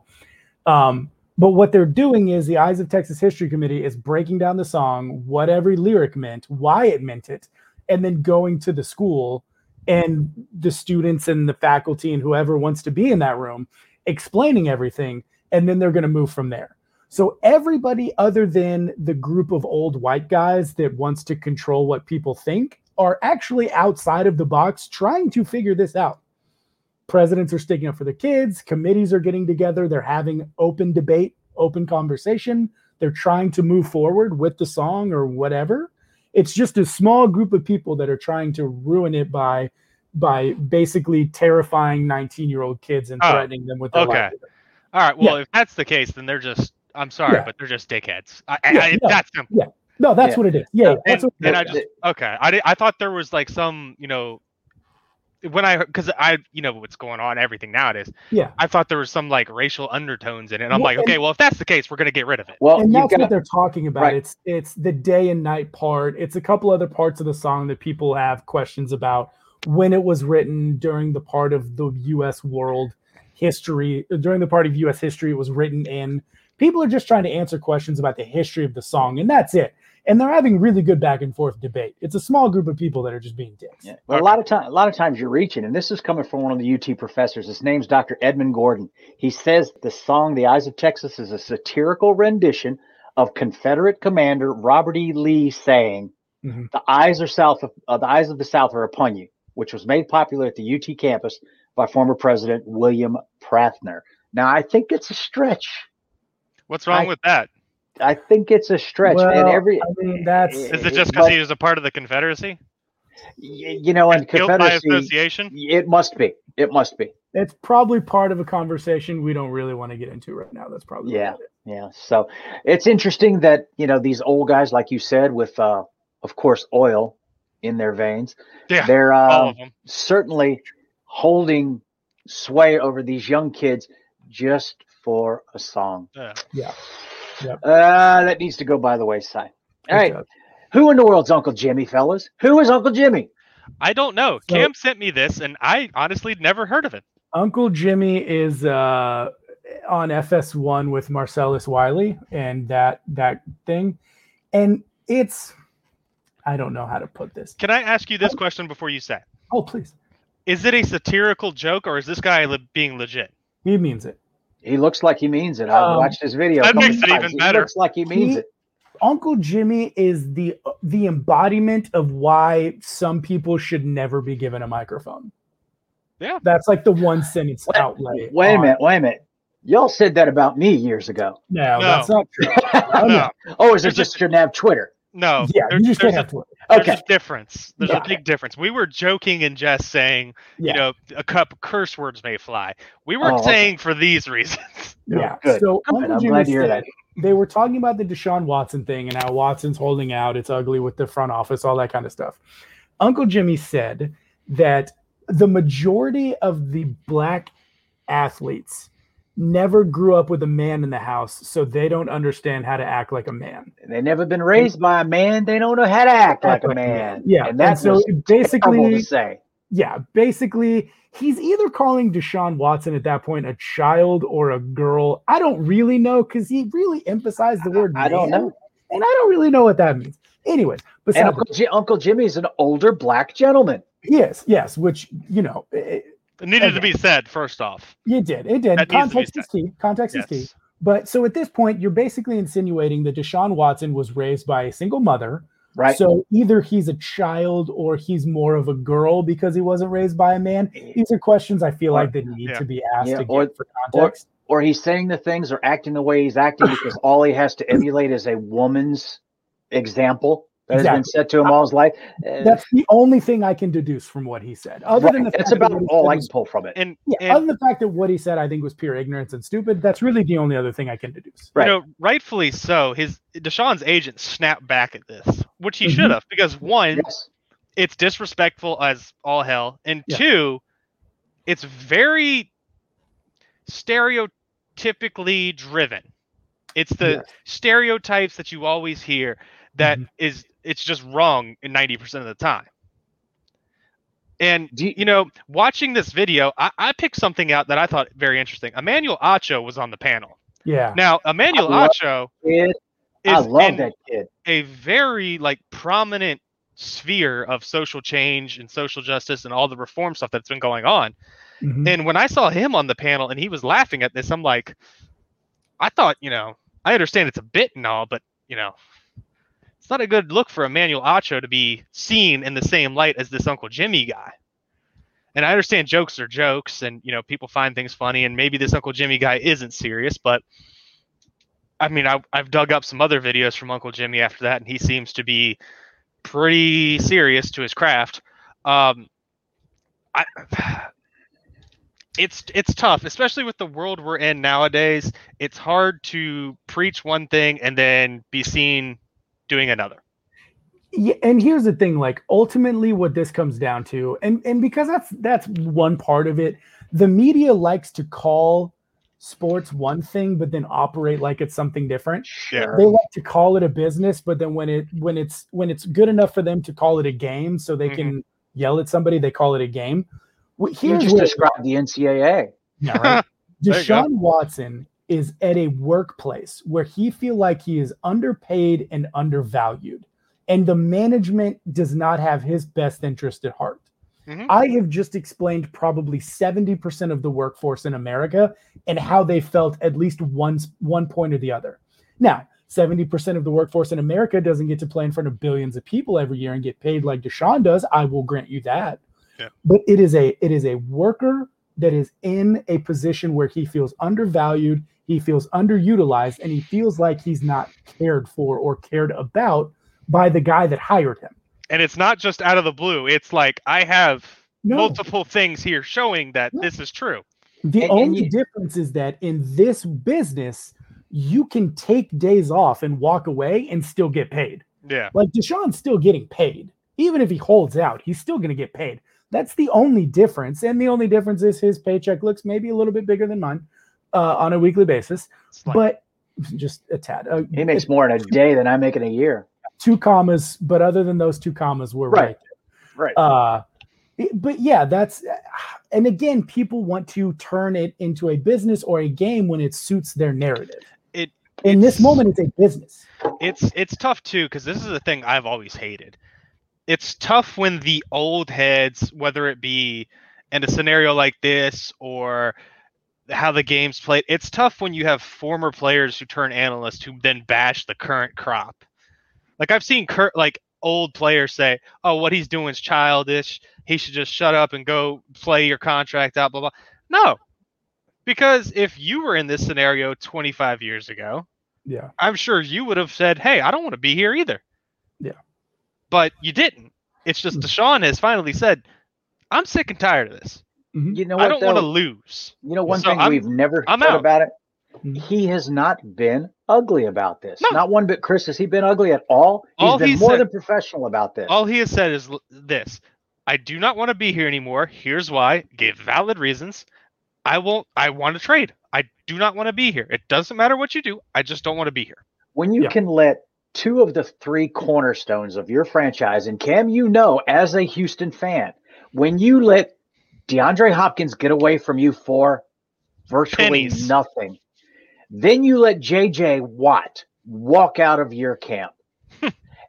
S2: Um, but what they're doing is the Eyes of Texas History Committee is breaking down the song, what every lyric meant, why it meant it, and then going to the school and the students and the faculty and whoever wants to be in that room explaining everything, and then they're going to move from there. So everybody other than the group of old white guys that wants to control what people think are actually outside of the box trying to figure this out. Presidents are sticking up for the kids. Committees are getting together. They're having open debate, open conversation. They're trying to move forward with the song or whatever. It's just a small group of people that are trying to ruin it by by basically terrifying nineteen-year-old kids and
S4: Oh,
S2: threatening them with their
S4: okay.
S2: life.
S4: All right. Well,
S2: Yeah.
S4: if that's the case, then they're just, I'm sorry,
S2: Yeah.
S4: but they're just dickheads. I,
S2: Yeah,
S4: I,
S2: no.
S4: That's simple.
S2: Yeah. No, that's
S3: Yeah.
S2: what it is. Yeah,
S4: And,
S2: that's what it
S4: and
S2: is.
S4: I just, okay. I, did, I thought there was like some, you know, when I, because I, you know, what's going on, everything nowadays,
S2: Yeah.
S4: I thought there was some like racial undertones in it. And I'm
S2: Well,
S4: like, okay,
S2: and-
S4: well, if that's the case, we're going to get rid of it.
S3: Well,
S2: and
S3: you
S2: that's what
S3: got
S2: they're talking about.
S3: right.
S2: It's it's the day and night part. It's a couple other parts of the song that people have questions about when it was written during the part of the U S world history, during the part of U S history it was written in. People are just trying to answer questions about the history of the song, and that's it. And they're having really good back and forth debate. It's a small group of people that are just being dicks.
S3: Yeah. Well, a lot of time, a lot of times you're reaching, and this is coming from one of the U T professors. His name's Doctor Edmund Gordon. He says the song "The Eyes of Texas" is a satirical rendition of Confederate commander Robert E. Lee saying,
S2: Mhm.
S3: "The eyes are south of uh, the eyes of the South are upon you," which was made popular at the U T campus by former President William Prather. Now, I think it's a stretch.
S4: What's wrong
S3: I-
S4: with that?
S3: I think it's a stretch,
S2: Well,
S3: and every
S2: I mean, that's
S4: Is it just because
S3: but,
S4: he was a part of the Confederacy?
S3: y- you know, and
S4: Guilt by
S3: Confederacy,
S4: association?
S3: it must be, it must be.
S2: it's probably part of a conversation we don't really want to get into right now. That's probably
S3: Yeah.
S2: what it is.
S3: Yeah. So it's interesting that, you know, these old guys, like you said, with, uh, of course, oil in their veins,
S4: Yeah,
S3: they're
S4: all
S3: uh,
S4: of them.
S3: certainly holding sway over these young kids just for a song.
S4: Yeah.
S2: Yeah.
S3: Uh, that needs to go by the wayside. All right.
S2: It does.
S3: Who in the world's Uncle Jimmy, fellas? Who is Uncle Jimmy?
S4: I don't know.
S2: So-
S4: Cam sent me this, and I honestly never heard of it.
S2: Uncle Jimmy is uh, on F S one with Marcellus Wiley and that that thing, and it's I don't know how to put this.
S4: Can I ask you this question before you say?
S2: Oh, please.
S4: Is it a satirical joke, or is this guy le- being legit?
S2: He means it.
S3: He looks like he means it. I've
S2: Um,
S3: watched his video. a
S4: that
S3: couple
S4: makes it
S3: times.
S4: even
S3: He
S4: better.
S3: looks like he means
S2: He-
S3: it.
S2: Uncle Jimmy is the the embodiment of why some people should never be given a microphone.
S4: Yeah.
S2: That's like the one sentence
S3: Wait-
S2: outlet.
S3: Wait a
S2: on-
S3: minute. Wait a minute. Y'all said that about me years ago.
S2: No,
S4: No.
S2: that's not true. Oh,
S4: No,
S2: no.
S3: Oh, is it
S4: There's
S3: just
S4: a-
S3: shouldn't have Twitter?
S4: no.
S2: Yeah,
S4: there's,
S2: you just
S4: there's
S2: can't
S4: a,
S2: have to.
S4: there's
S3: Okay.
S4: a difference. There's
S2: Yeah.
S4: a big difference. We were joking and just saying,
S2: Yeah.
S4: you know, a couple curse words may fly. We weren't
S3: Oh, okay.
S4: saying for these reasons.
S2: Yeah.
S3: Good.
S2: So
S3: Good.
S2: Uncle
S3: I'm
S2: Jimmy
S3: glad to hear
S2: said-
S3: that.
S2: they were talking about the Deshaun Watson thing and how Watson's holding out. It's ugly with the front office, all that kind of stuff. Uncle Jimmy said that the majority of the black athletes never grew up with a man in the house, so they don't understand how to act like a man.
S3: They've never been raised by a man. They don't know how to act like a man.
S2: Yeah.
S3: And that's
S2: so
S3: what's terrible
S2: basically,
S3: to say.
S2: yeah, basically, he's either calling Deshaun Watson at that point a child or a girl. I don't really know because he really emphasized the word
S3: I don't
S2: man,
S3: know.
S2: and I don't really know what that means. Anyways,
S3: And Uncle, J- Uncle Jimmy is an older black gentleman.
S2: Yes, yes, which, you know. It,
S4: it needed
S2: okay.
S4: to be said, first off.
S2: You did. It did.
S4: That
S2: Context is key. Context
S4: yes.
S2: is key. But so at this point, you're basically insinuating that Deshaun Watson was raised by a single mother.
S3: Right.
S2: So either he's a child or he's more of a girl because he wasn't raised by a man. These are questions I feel or, like that need yeah. to be asked yeah, again or, for context.
S3: Or, or he's saying the things or acting the way he's acting because all he has to emulate is a woman's example that exactly. has been said to him all his life.
S2: That's the only thing I can deduce from what he said. Other
S3: right.
S2: than the
S3: that's about all I can pull from it.
S4: And,
S2: yeah,
S4: and,
S2: other than the fact that what he said I think was pure ignorance and stupid, that's really the only other thing I can deduce.
S4: Right. You know, rightfully so. His Deshaun's agent snapped back at this, which he mm-hmm. should have, because one, yes. it's disrespectful as all hell, and yeah. two, it's very stereotypically driven. It's the yes. stereotypes that you always hear that mm-hmm. is it's just wrong in ninety percent of the time. And, you, you know, watching this video, I, I picked something out that I thought very interesting. Emmanuel Acho was on the panel.
S2: Yeah.
S4: Now, Emmanuel Acho is
S3: I love that kid.
S4: a very, like, prominent sphere of social change and social justice and all the reform stuff that's been going on. Mm-hmm. And when I saw him on the panel and he was laughing at this, I'm like, I thought, you know, I understand it's a bit and all, but, you know, it's not a good look for Emmanuel Acho to be seen in the same light as this Uncle Jimmy guy. And I understand jokes are jokes and, you know, people find things funny and maybe this Uncle Jimmy guy isn't serious, but I mean, I, I've dug up some other videos from Uncle Jimmy after that and he seems to be pretty serious to his craft. Um, I, it's, it's tough, especially with the world we're in nowadays. It's hard to preach one thing and then be seen doing another.
S2: Yeah, and here's the thing, like ultimately what this comes down to, and, and because that's that's one part of it, the media likes to call sports one thing, but then operate like it's something different.
S4: Sure.
S2: They like to call it a business, but then when it when it's when it's good enough for them to call it a game so they mm-hmm. can yell at somebody, they call it a game. Here's
S3: you just described the N C double A.
S2: Yeah, right. Deshaun Watson is at a workplace where he feel like he is underpaid and undervalued, and the management does not have his best interest at heart. Mm-hmm. I have just explained probably seventy percent of the workforce in America and how they felt at least one, one point or the other. Now, seventy percent of the workforce in America doesn't get to play in front of billions of people every year and get paid like Deshaun does. I will grant you that.
S4: Yeah.
S2: But it is a it is a worker that is in a position where he feels undervalued, he feels underutilized, and he feels like he's not cared for or cared about by the guy that hired him.
S4: And it's not just out of the blue. It's like, I have
S2: no.
S4: multiple things here showing that no. this is true.
S2: The
S3: and,
S2: only
S3: and you,
S2: difference is that in this business, you can take days off and walk away and still get paid.
S4: Yeah.
S2: Like Deshaun's still getting paid. Even if he holds out, he's still going to get paid. That's the only difference. And the only difference is his paycheck looks maybe a little bit bigger than mine uh, on a weekly basis.
S4: Slight.
S2: But just a tad. Uh,
S3: he makes more in a day than I make in a year.
S2: Two commas, but other than those two commas, we're right.
S3: Right.
S2: right. Uh, but yeah, that's, and again, people want to turn it into a business or a game when it suits their narrative.
S4: It
S2: in this moment, it's a business.
S4: It's it's tough too, because this is the thing I've always hated. It's tough when the old heads, whether it be in a scenario like this or how the game's played, it's tough when you have former players who turn analysts who then bash the current crop. Like I've seen Kurt, like old players say, "Oh, what he's doing is childish. He should just shut up and go play your contract out." Blah blah. No, because if you were in this scenario twenty-five years ago,
S2: yeah,
S4: I'm sure you would have said, "Hey, I don't want to be here either."
S2: Yeah,
S4: but you didn't. It's just Deshaun has finally said, "I'm sick and tired of this.
S3: You know, what,
S4: I don't want to lose."
S3: You know, one
S4: so
S3: thing
S4: I'm,
S3: we've never
S4: I'm
S3: said
S4: out.
S3: about it. He has not been ugly about this.
S4: No.
S3: Not one bit. Chris, has he been ugly at all? He's
S4: all
S3: been
S4: he
S3: more
S4: said,
S3: than professional about this.
S4: All he has said is this: "I do not want to be here anymore. Here's why." Gave valid reasons. I won't. I want to trade. I do not want to be here. It doesn't matter what you do. I just don't want to be here.
S3: When you
S2: yeah.
S3: can let two of the three cornerstones of your franchise, and Cam, you know, as a Houston fan, when you let DeAndre Hopkins get away from you for virtually
S4: Pennies.
S3: nothing, then you let J J Watt walk out of your camp.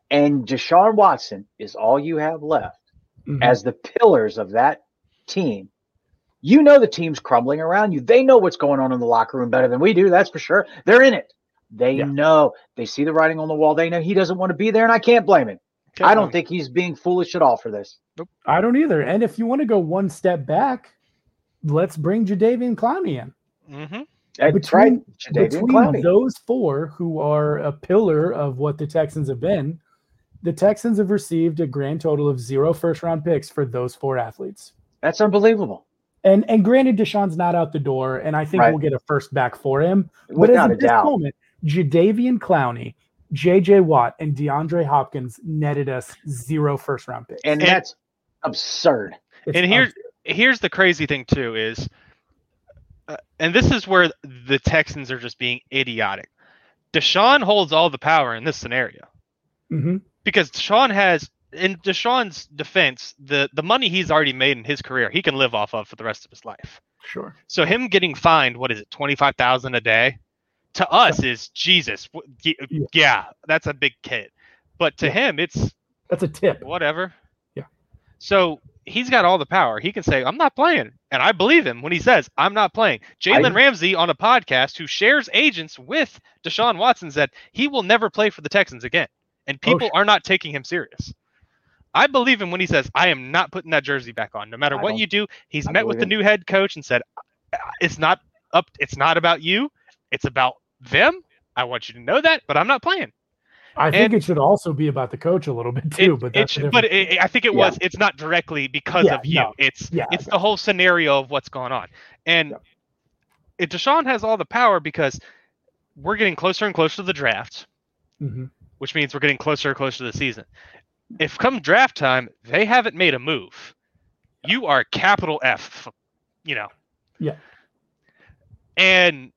S3: and Deshaun Watson is all you have left mm-hmm. as the pillars of that team, you know the team's crumbling around you. They know what's going on in the locker room better than we do. That's for sure. They're in it. They yeah. know. They see the writing on the wall. They know he doesn't want to be there, and I can't blame him. Can't I don't blame. think he's being foolish at all for this.
S2: Nope. I don't either. And if you want to go one step back, let's bring Jadeveon Clowney in.
S4: Mm-hmm.
S3: That's
S2: between,
S3: right.
S2: Between
S3: Clowney.
S2: those four who are a pillar of what the Texans have been, the Texans have received a grand total of zero first-round picks for those four athletes.
S3: That's unbelievable.
S2: And and granted, Deshaun's not out the door, and I think right. we'll get a first back for him.
S3: Without
S2: but
S3: at this doubt.
S2: moment, Jadeveon Clowney, J J Watt, and DeAndre Hopkins netted us zero first-round picks.
S3: And, and that's absurd.
S4: It's and here's here's the crazy thing too is, uh, and this is where the Texans are just being idiotic. Deshaun holds all the power in this scenario
S2: mm-hmm.
S4: because Deshaun has. In Deshaun's defense, the, the money he's already made in his career, he can live off of for the rest of his life.
S2: Sure.
S4: So him getting fined, what is it, twenty-five thousand dollars a day? To us yeah. is, Jesus, yeah. yeah, that's a big kid. But to yeah. him, it's...
S2: That's a tip.
S4: Whatever.
S2: Yeah.
S4: So he's got all the power. He can say, I'm not playing. And I believe him when he says, I'm not playing. Jalen Ramsey on a podcast who shares agents with Deshaun Watson said he will never play for the Texans again. And people oh, are not taking him serious. I believe him when he says, I am not putting that jersey back on. No matter I what you do, he's I met with the new head coach and said, it's not up. It's not about you. It's about them. I want you to know that, but I'm not playing.
S2: I think and it should also be about the coach a little bit too,
S4: it,
S2: but that's
S4: it should, but it, I think it was, yeah. it's not directly because
S2: yeah,
S4: of you.
S2: No.
S4: It's,
S2: yeah,
S4: it's the whole scenario of what's going on. And yeah. it, Deshaun has all the power because we're getting closer and closer to the draft,
S2: mm-hmm.
S4: which means we're getting closer and closer to the season. If come draft time, they haven't made a move, you are capital F, you know.
S2: Yeah.
S4: And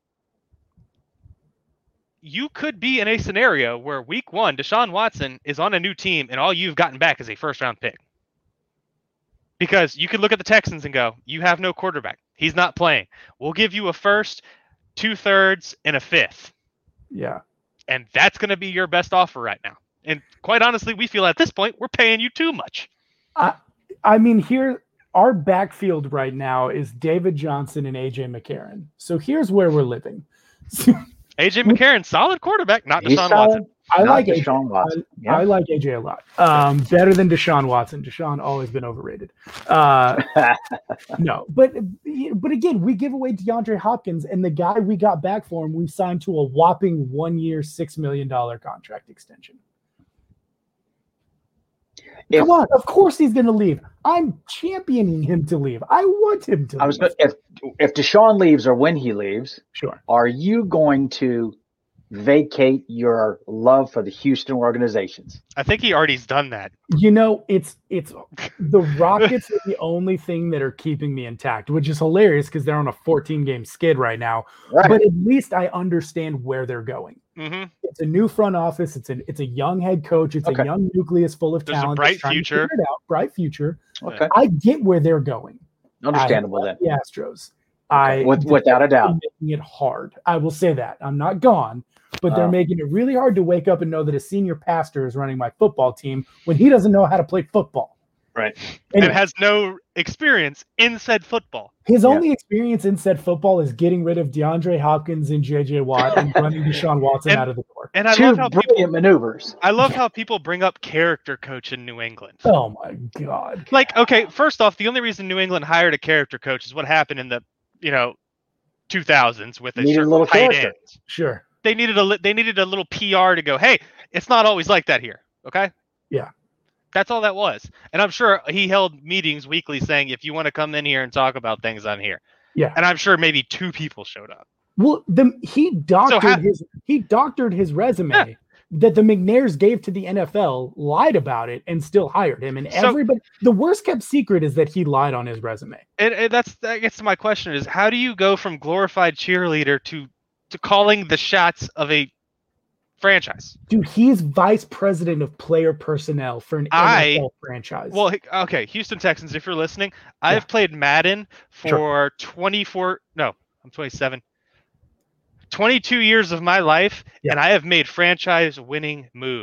S4: you could be in a scenario where week one, Deshaun Watson is on a new team and all you've gotten back is a first round pick. Because you could look at the Texans and go, you have no quarterback. He's not playing. We'll give you a first, two thirds, and a fifth.
S2: Yeah.
S4: And that's going to be your best offer right now. And quite honestly, we feel at this point we're paying you too much.
S2: I, I mean, here our backfield right now is David Johnson and A J McCarron. So here's where we're living.
S4: A J McCarron, solid quarterback, not Deshaun Watson.
S2: I like
S3: Deshaun Watson.
S2: I, yeah. I like A J a lot. Um, better than Deshaun Watson. Deshaun always been overrated. Uh, no, but but again, we give away DeAndre Hopkins, and the guy we got back for him, we signed to a whopping one-year, six million dollars contract extension. If, Come on, of course he's going to leave. I'm championing him to leave. I want him to
S3: I was
S2: leave.
S3: If if Deshaun leaves or when he leaves,
S2: sure.
S3: Are you going to vacate your love for the Houston organizations?
S4: I think he already's done that.
S2: You know, it's it's the Rockets are the only thing that are keeping me intact, which is hilarious because they're on a fourteen game skid right now.
S3: Right.
S2: But at least I understand where they're going.
S4: Mm-hmm.
S2: It's a new front office. It's a it's a young head coach. It's
S3: okay.
S2: a young nucleus full of
S4: There's
S2: talent.
S4: a bright future.
S2: It out, bright future.
S3: Okay.
S2: I get where they're going.
S3: Understandable then.
S2: The Astros. I
S3: With, without a doubt.
S2: Making it hard. I will say that. I'm not gone, but they're
S3: uh,
S2: making it really hard to wake up and know that a senior pastor is running my football team when he doesn't know how to play football.
S3: Right.
S4: Anyway, and has no experience in said football.
S2: His
S3: yeah.
S2: only experience in said football is getting rid of DeAndre Hopkins and J J Watt and running Deshaun Watson
S4: and,
S2: out of the door.
S4: And I
S3: Two
S4: love how
S3: brilliant
S4: people,
S3: maneuvers.
S4: I love how people bring up character coach in New England.
S2: Oh my God.
S4: Like, okay, first off, the only reason New England hired a character coach is what happened in the, you know, two thousands with a,
S3: needed a little
S4: tight
S3: character.
S4: end.
S2: Sure.
S4: They needed a they needed a little P R to go, hey, it's not always like that here. Okay.
S2: Yeah.
S4: That's all that was. And I'm sure he held meetings weekly saying, if you want to come in here and talk about things, I'm here.
S2: Yeah.
S4: And I'm sure maybe two people showed up.
S2: Well, the, he doctored
S4: So how-
S2: his he doctored his resume
S4: Yeah.
S2: that the McNairs gave to the N F L, lied about it, and still hired him. And
S4: So-
S2: everybody, the worst kept secret is that he lied on his resume.
S4: And, and that's that gets to my question is how do you go from glorified cheerleader to to calling the shots of a franchise?
S2: Dude, he's vice president of player personnel for an
S4: I-
S2: N F L franchise.
S4: Well, he- okay, Houston Texans, if you're listening, I have played Madden for
S2: Sure.
S4: twenty-four, no, I'm twenty-seven, twenty-two years of my life,
S2: Yeah.
S4: and I have made franchise winning moves.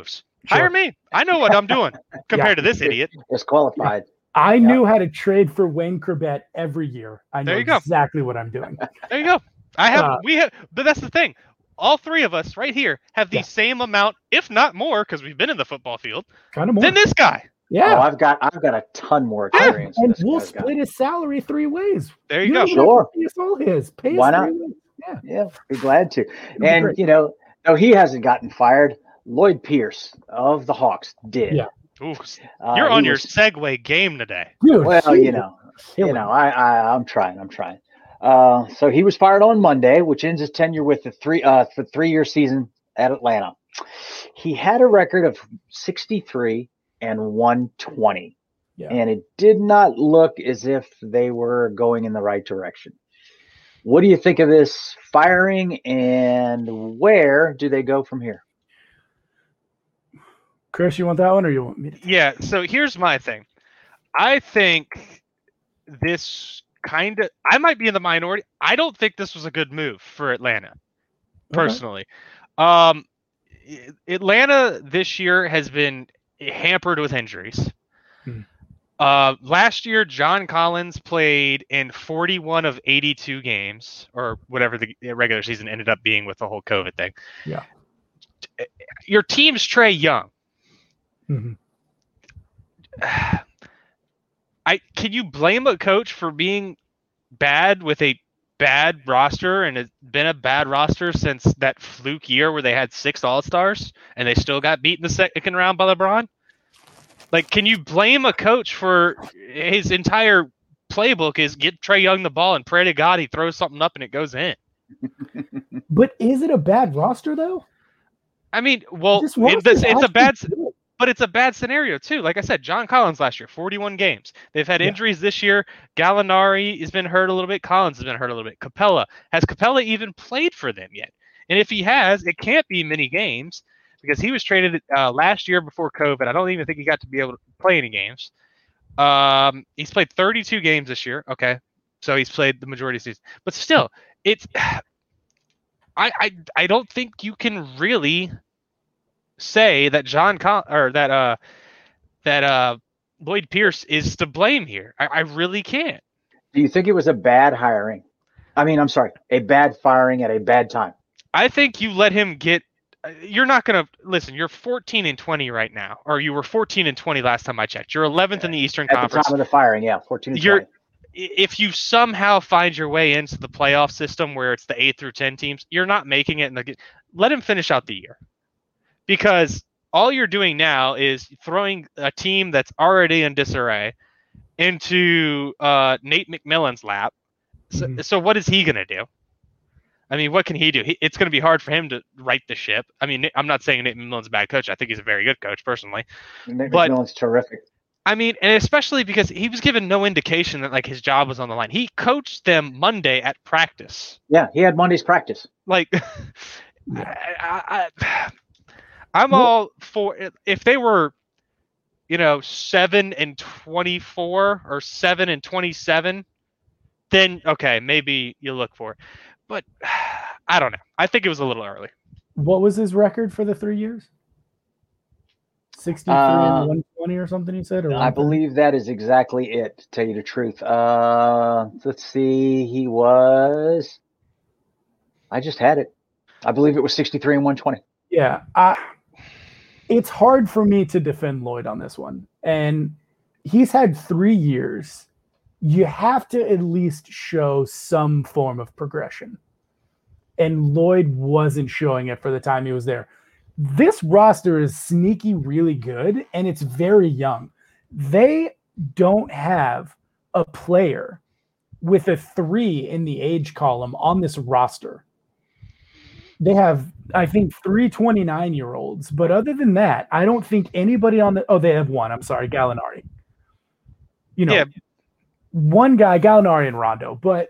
S2: Sure.
S4: Hire me. I know what I'm doing compared
S2: Yeah.
S4: to this idiot.
S3: Disqualified.
S2: I
S3: Yeah.
S2: knew how to trade for Wayne Corbett every year. I know
S4: There you go.
S2: exactly what I'm doing.
S4: There you go. I have.
S2: Uh,
S4: we have. But that's the thing. All three of us right here have the
S2: Yeah.
S4: same amount, if not more, because we've been in the football field,
S2: Kind of more.
S4: than this guy.
S2: Yeah.
S3: Oh, I've got I've got a ton more
S2: Yeah,
S3: experience. than
S2: and
S3: this
S2: we'll
S3: guy's got.
S2: split his salary three ways.
S4: There you,
S2: don't
S4: go.
S2: even have
S3: Sure.
S2: to pay us all his. Pay us
S3: Why not?
S2: three ways. Yeah.
S3: Yeah, be glad to.
S2: be
S3: And
S2: great.
S3: you know, no, he hasn't gotten fired. Lloyd Pierce of the Hawks did.
S2: Yeah.
S4: Ooh,
S3: Uh,
S4: you're
S3: he
S4: on your
S3: was-
S4: Segway game today.
S2: Dude,
S3: Well,
S2: he
S3: you
S2: was
S3: know,
S2: killing
S3: you know,
S2: it.
S3: I, I I'm trying. I'm trying. Uh, so he was fired on Monday, which ends his tenure with the three uh for three year season at Atlanta. He had a record of sixty-three and one twenty,
S2: Yeah.
S3: and it did not look as if they were going in the right direction. What do you think of this firing, and where do they go from here?
S2: Chris, you want that one or you want me to?
S4: Yeah. So here's my thing. I think this kind of. I might be in the minority. I don't think this was a good move for Atlanta, personally. Um, Atlanta this year has been hampered with injuries.
S2: Hmm.
S4: Uh, last year, John Collins played in forty-one of eighty-two games, or whatever the regular season ended up being with the whole COVID thing.
S2: Yeah.
S4: Your team's Trae Young.
S2: Mhm.
S4: I can you blame a coach for being bad with a bad roster, and it's been a bad roster since that fluke year where they had six All-Stars and they still got beat in the second round by LeBron? Like, can you blame a coach for his entire playbook is get Trae Young the ball and pray to God he throws something up and it goes in?
S2: But is it a bad roster though?
S4: I mean, well,
S2: This
S4: it,
S2: roster's
S4: it's, it's a
S2: actually
S4: bad,
S2: good.
S4: but it's a bad scenario too. Like I said, John Collins last year, forty-one games. They've had
S2: Yeah.
S4: injuries this year. Gallinari has been hurt a little bit. Collins has been hurt a little bit. Capella has Capella even played for them yet? And if he has, it can't be many games because he was traded uh, last year before COVID. I don't even think he got to be able to play any games. Um, he's played thirty-two games this year. Okay, so he's played the majority of the season. But still, it's I I I don't think you can really say that John Col- or that uh that uh Lloyd Pierce is to blame here. I, I really can't.
S3: Do you think it was a bad hiring? I mean, I'm sorry, a bad firing at a bad time.
S4: I think you let him get. You're not gonna listen. You're fourteen and twenty right now, or you were fourteen and twenty last time I checked. You're eleventh in the Eastern
S3: At
S4: Conference.
S3: the time of the firing, yeah, fourteen and
S4: You're
S3: twenty.
S4: if you somehow find your way into the playoff system where it's the eight through ten teams, you're not making it. In the let him finish out the year, because all you're doing now is throwing a team that's already in disarray into uh, Nate McMillan's lap. So,
S2: Mhm.
S4: so what is he gonna do? I mean, what can he do? He, it's going to be hard for him to right the ship. I mean, I'm not saying Nate McMillan's a bad coach. I think he's a very good coach personally.
S3: Nate
S4: but-
S3: McMillan's terrific.
S4: I mean, and especially because he was given no indication that like his job was on the line. He coached them Monday at practice.
S3: Yeah, he had Monday's practice.
S4: Like, I, I, I, I'm all for if they were, you know, seven and twenty-four or seven and twenty-seven, then okay, maybe you look for it. But I don't know. I think it was a little early.
S2: What was his record for the three years? sixty-three
S3: Uh,
S2: and one twenty or something you said? Or
S3: I
S2: one thirty?
S3: believe that is exactly it, to tell you the truth. Uh, let's see. He was. I just had it. I believe it was sixty-three and one twenty.
S2: Yeah. I, it's hard for me to defend Lloyd on this one. And he's had three years. You have to at least show some form of progression. And Lloyd wasn't showing it for the time he was there. This roster is sneaky really good, and it's very young. They don't have a player with a three in the age column on this roster. They have, I think, three twenty-nine-year-olds. But other than that, I don't think anybody on the – oh, they have one. I'm sorry, Gallinari. You know,
S4: Yeah.
S2: one guy, Gallinari and Rondo. But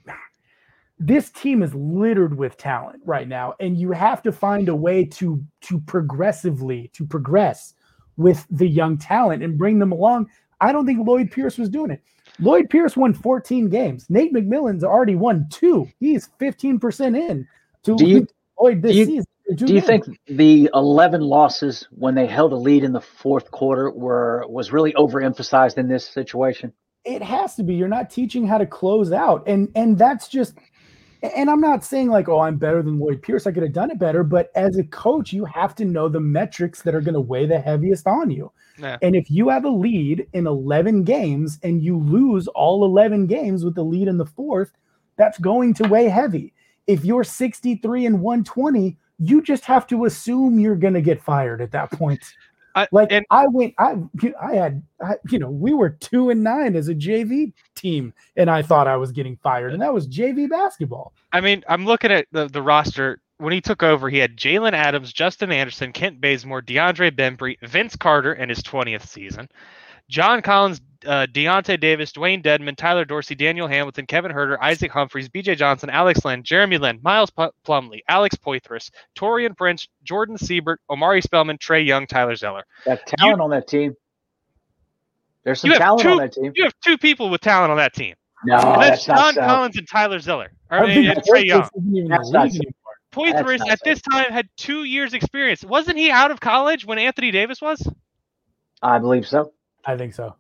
S2: this team is littered with talent right now, and you have to find a way to to progressively, to progress with the young talent and bring them along. I don't think Lloyd Pierce was doing it. Lloyd Pierce won fourteen games. Nate McMillan's already won two. He's fifteen percent in to
S3: Do you-
S2: Lloyd this
S3: do you-
S2: season.
S3: Do you think the eleven losses when they held a lead in the fourth quarter were was really overemphasized in this situation?
S2: It has to be. You're not teaching how to close out. And and that's just and I'm not saying like, oh, I'm better than Lloyd Pierce. I could have done it better. But as a coach, you have to know the metrics that are going to weigh the heaviest on you. Yeah. And if you have a lead in eleven games and you lose all eleven games with the lead in the fourth, that's going to weigh heavy. If you're sixty-three and one twenty, you just have to assume you're going to get fired at that point. I, like and, I went, I, I had, I, you know, we were two and nine as a J V team, and I thought I was getting fired, and that was J V basketball.
S4: I mean, I'm looking at the, the roster. When he took over, he had Jalen Adams, Justin Anderson, Kent Bazemore, DeAndre Bembry, Vince Carter in his twentieth season, John Collins, uh, Deontay Davis, Dwayne Dedman, Tyler Dorsey, Daniel Hamilton, Kevin Herter, Isaac Humphries, B J Johnson, Alex Lynn, Jeremy Lin, Miles P- Plumlee, Alex Poitras, Torian Prince, Jordan Siebert, Omari Spellman, Trae Young, Tyler Zeller.
S3: That talent you, on that team. There's some talent
S4: two,
S3: on that team.
S4: You have two people with talent on that team.
S3: No,
S4: and that's,
S3: that's
S4: John
S3: not
S4: Collins
S3: so.
S4: and Tyler Zeller. Or, and, and Trae Young.
S3: That's not so.
S4: Poitras at this time had two years experience. Wasn't he out of college when Anthony Davis was?
S3: I believe so.
S2: I think so.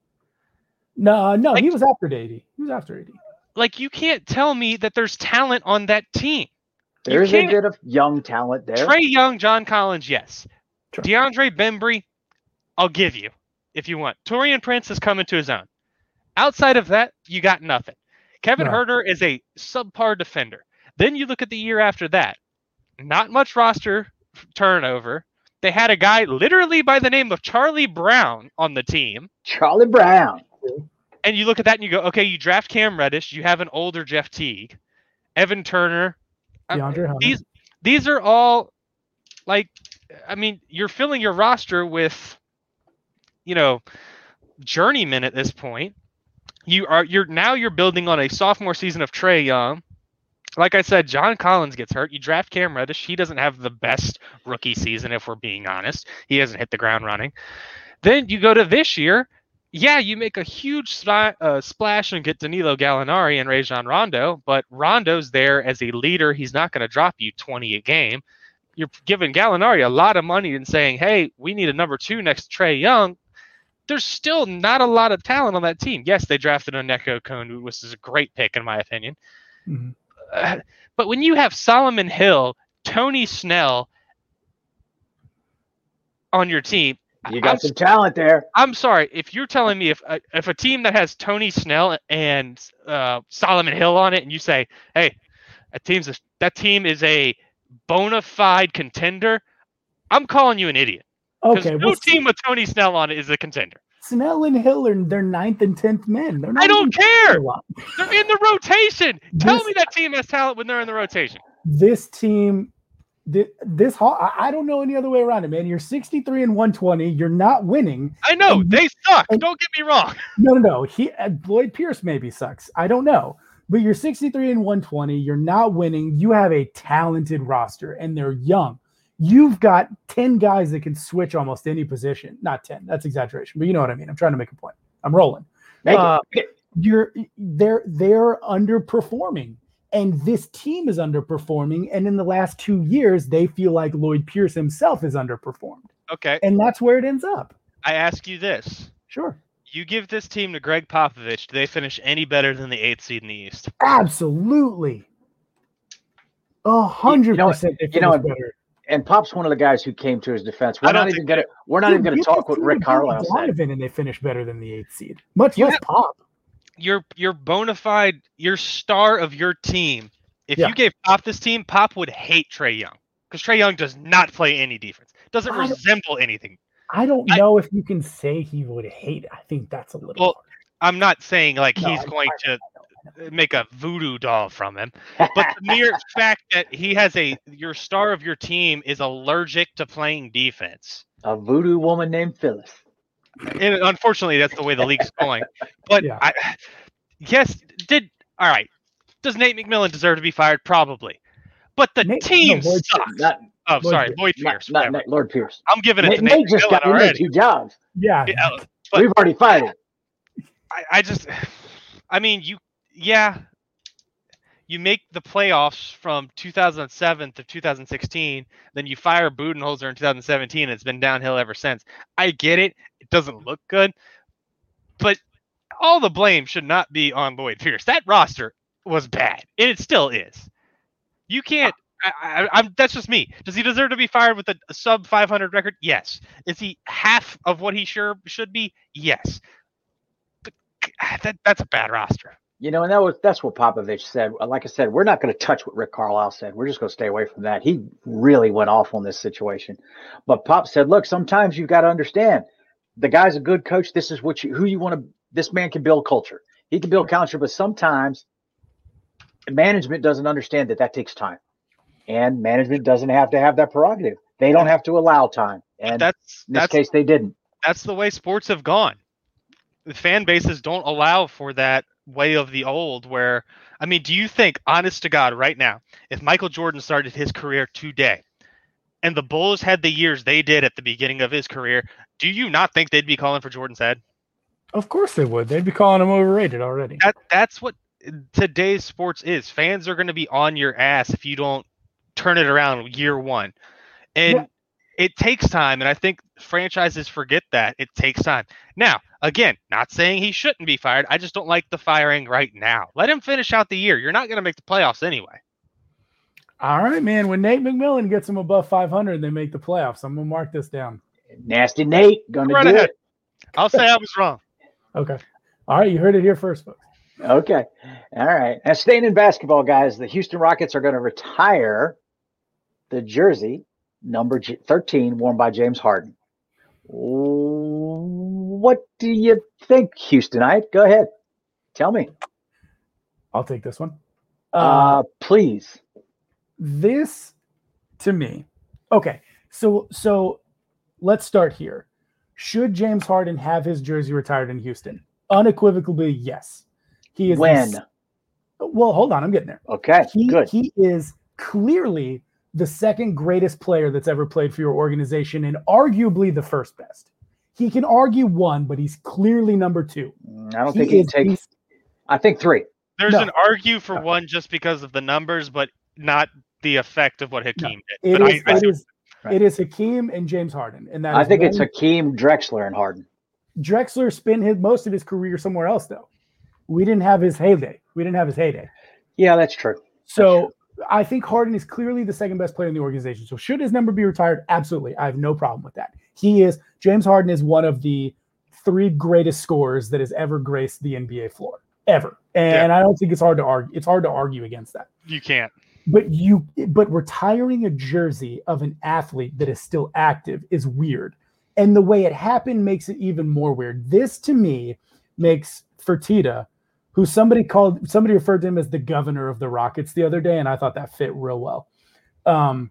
S2: No, no,
S4: like,
S2: he was after eighty. He was after eighty.
S4: Like, you can't tell me that there's talent on that team.
S3: There's a bit of young talent there.
S4: Trae Young, John Collins, yes. Sure. DeAndre Bembry, I'll give you if you want. Torian Prince is coming to his own. Outside of that, you got nothing. Kevin no. Herter is a subpar defender. Then you look at the year after that. Not much roster turnover. They had a guy literally by the name of Charlie Brown on the team.
S3: Charlie Brown.
S4: And you look at that and you go, okay, you draft Cam Reddish. You have an older Jeff Teague. Evan Turner. I, these, these are all, like, I mean, you're filling your roster with, you know, journeymen at this point. You are, you're now you're building on a sophomore season of Trae Young. Like I said, John Collins gets hurt. You draft Cam Reddish. He doesn't have the best rookie season, if we're being honest. He hasn't hit the ground running. Then you go to this year. Yeah, you make a huge sp- uh, splash and get Danilo Gallinari and Rajon Rondo, but Rondo's there as a leader. He's not going to drop you twenty a game. You're giving Gallinari a lot of money and saying, hey, we need a number two next to Trae Young. There's still not a lot of talent on that team. Yes, they drafted Onyeka Okongwu, which is a great pick in my opinion. Mm-hmm. Uh, but when you have Solomon Hill, Tony Snell on your team,
S3: you got
S4: I'm,
S3: some talent there.
S4: I'm sorry. If you're telling me if uh, if a team that has Tony Snell and uh, Solomon Hill on it, and you say, hey, that team's a, that team is a bona fide contender, I'm calling you an idiot.
S2: Okay.
S4: No well, team with Tony Snell on it is a contender.
S2: Snell and Hill are their ninth and tenth men. They're not
S4: I don't care. They're in the rotation. This, Tell me that team has talent when they're in the rotation.
S2: This team, this, this I don't know any other way around it, man. You're sixty-three and one twenty. You're not winning.
S4: I know
S2: and,
S4: they suck.
S2: And,
S4: don't get me wrong.
S2: No, no, no. He uh, Lloyd Pierce maybe sucks. I don't know. But you're sixty-three and one twenty. You're not winning. You have a talented roster, and they're young. You've got ten guys that can switch almost any position. Not ten. That's exaggeration, but you know what I mean. I'm trying to make a point. I'm rolling. Uh, you're they're they're underperforming, and this team is underperforming. And in the last two years, they feel like Lloyd Pierce himself is underperformed.
S4: Okay,
S2: and that's where it ends up.
S4: I ask you this.
S2: Sure.
S4: You give this team to Greg Popovich, do they finish any better than the eighth seed in the East?
S2: Absolutely. A hundred percent.
S3: You know, better. And Pop's one of the guys who came to his defense. We're not even gonna. We're not even gonna talk what Rick Carlisle said.
S2: And they finished better than the eighth seed. Much less Pop.
S4: Your your bona fide, your star of your team. If yeah. you gave Pop this team, Pop would hate Trae Young because Trae Young does not play any defense. Doesn't I resemble anything.
S2: I don't know I, if you can say he would hate. I think that's a little.
S4: Well,
S2: hard.
S4: I'm not saying like no,
S2: he's
S4: I'm going to. Make a voodoo doll from him, but the mere fact that he has a your star of your team is allergic to playing defense.
S3: A voodoo woman named Phyllis.
S4: And unfortunately, that's the way the league's going. But yeah. I, yes, did all right. Does Nate McMillan deserve to be fired? Probably. But the Nate, team no, sucks. Not,
S3: oh,
S4: Lloyd sorry, Lloyd Pierce.
S3: Not, not Lord Pierce.
S4: I'm giving it
S3: Nate,
S4: to Nate, Nate
S3: McMillan just got
S4: already.
S3: Two jobs.
S2: Yeah,
S4: yeah but,
S3: we've already fired him.
S4: I, I just, I mean, you. Yeah, you make the playoffs from two thousand seven to two thousand sixteen, then you fire Budenholzer in two thousand seventeen, and it's been downhill ever since. I get it. It doesn't look good. But all the blame should not be on Lloyd Pierce. That roster was bad, and it still is. You can't I, I, I'm, that's just me. Does he deserve to be fired with a, a sub five hundred record? Yes. Is he half of what he sure should be? Yes. But that, that's a bad roster.
S3: You know, and that was that's what Popovich said. Like I said, we're not going to touch what Rick Carlisle said. We're just going to stay away from that. He really went off on this situation. But Pop said, look, sometimes you've got to understand the guy's a good coach. This is what you who you want to this man can build culture. He can build culture, but sometimes management doesn't understand that that takes time. And management doesn't have to have that prerogative. They don't have to allow time. And
S4: that's,
S3: in this
S4: that's,
S3: case, they didn't.
S4: That's the way sports have gone. The fan bases don't allow for that way of the old where, I mean, do you think, honest to God, right now, if Michael Jordan started his career today and the Bulls had the years they did at the beginning of his career, do you not think they'd be calling for Jordan's head?
S2: Of course they would. They'd be calling him overrated already.
S4: That, that's what today's sports is. Fans are going to be on your ass if you don't turn it around year one. And yeah. It takes time, and I think franchises forget that. It takes time. Now, again, not saying he shouldn't be fired. I just don't like the firing right now. Let him finish out the year. You're not going to make the playoffs anyway.
S2: All right, man. When Nate McMillan gets them above five hundred, they make the playoffs. I'm going to mark this down.
S3: Nasty Nate. Going to do
S4: ahead.
S3: it.
S4: I'll say I was wrong.
S2: Okay. All right, you heard it here first, folks.
S3: Okay. All right. Now, staying in basketball, guys, the Houston Rockets are going to retire the jersey number thirteen worn by James Harden. What do you think, Houstonite? Go ahead. Tell me.
S2: I'll take this one.
S3: Uh, uh, please.
S2: This, to me, okay. So, so let's start here. Should James Harden have his jersey retired in Houston? Unequivocally, yes. He is.
S3: When?
S2: The, well, hold on. I'm getting there.
S3: Okay,
S2: he,
S3: good.
S2: He is clearly the second greatest player that's ever played for your organization and arguably the first best. He can argue one, but he's clearly number two.
S3: I don't he think he is, takes – I think three.
S4: There's
S2: no.
S4: an argue for no. one just because of the numbers, but not the effect of what Hakeem
S2: no.
S4: did.
S2: It is,
S4: I, I
S2: it, is, right. it is Hakeem and James Harden. And that
S3: I think
S2: one.
S3: it's Hakeem, Drexler, and Harden.
S2: Drexler spent his, most of his career somewhere else, though. We didn't have his heyday. We didn't have his heyday.
S3: Yeah, that's true.
S2: So
S3: that's true.
S2: I think Harden is clearly the second best player in the organization. So should his number be retired? Absolutely. I have no problem with that. He is James Harden is one of the three greatest scorers that has ever graced the N B A floor ever. And yeah. I don't think it's hard to argue. It's hard to argue against that.
S4: You can't.
S2: But you but retiring a jersey of an athlete that is still active is weird. And the way it happened makes it even more weird. This to me makes Fertitta, who somebody called, somebody referred to him as the governor of the Rockets the other day, and I thought that fit real well. Um,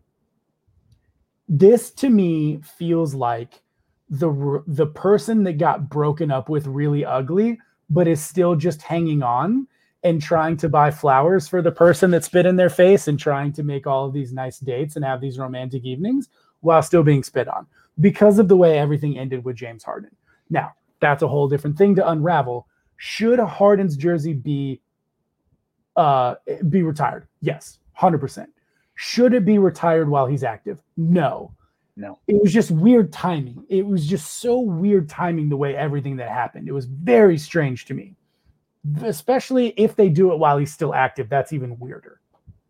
S2: this to me feels like the the person that got broken up with really ugly, but is still just hanging on and trying to buy flowers for the person that spit in their face and trying to make all of these nice dates and have these romantic evenings while still being spit on because of the way everything ended with James Harden. Now, that's a whole different thing to unravel. Should Harden's jersey be uh, be retired? Yes, one hundred percent. Should it be retired while he's active? No.
S3: No.
S2: It was just weird timing. It was just so weird timing the way everything that happened. It was very strange to me, especially if they do it while he's still active. That's even weirder.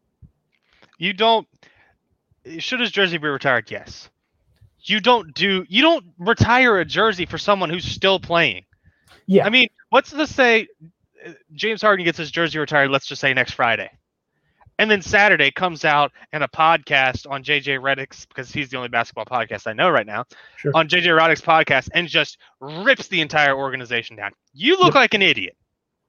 S4: You don't – should his jersey be retired? Yes. You don't do – you don't retire a jersey for someone who's still playing.
S2: Yeah.
S4: I mean, let's just say James Harden gets his jersey retired, let's just say next Friday. And then Saturday comes out and a podcast on J J Redick's, because he's the only basketball podcast I know right now,
S2: sure.
S4: on J J Redick's podcast and just rips the entire organization down. You look yep. like an idiot.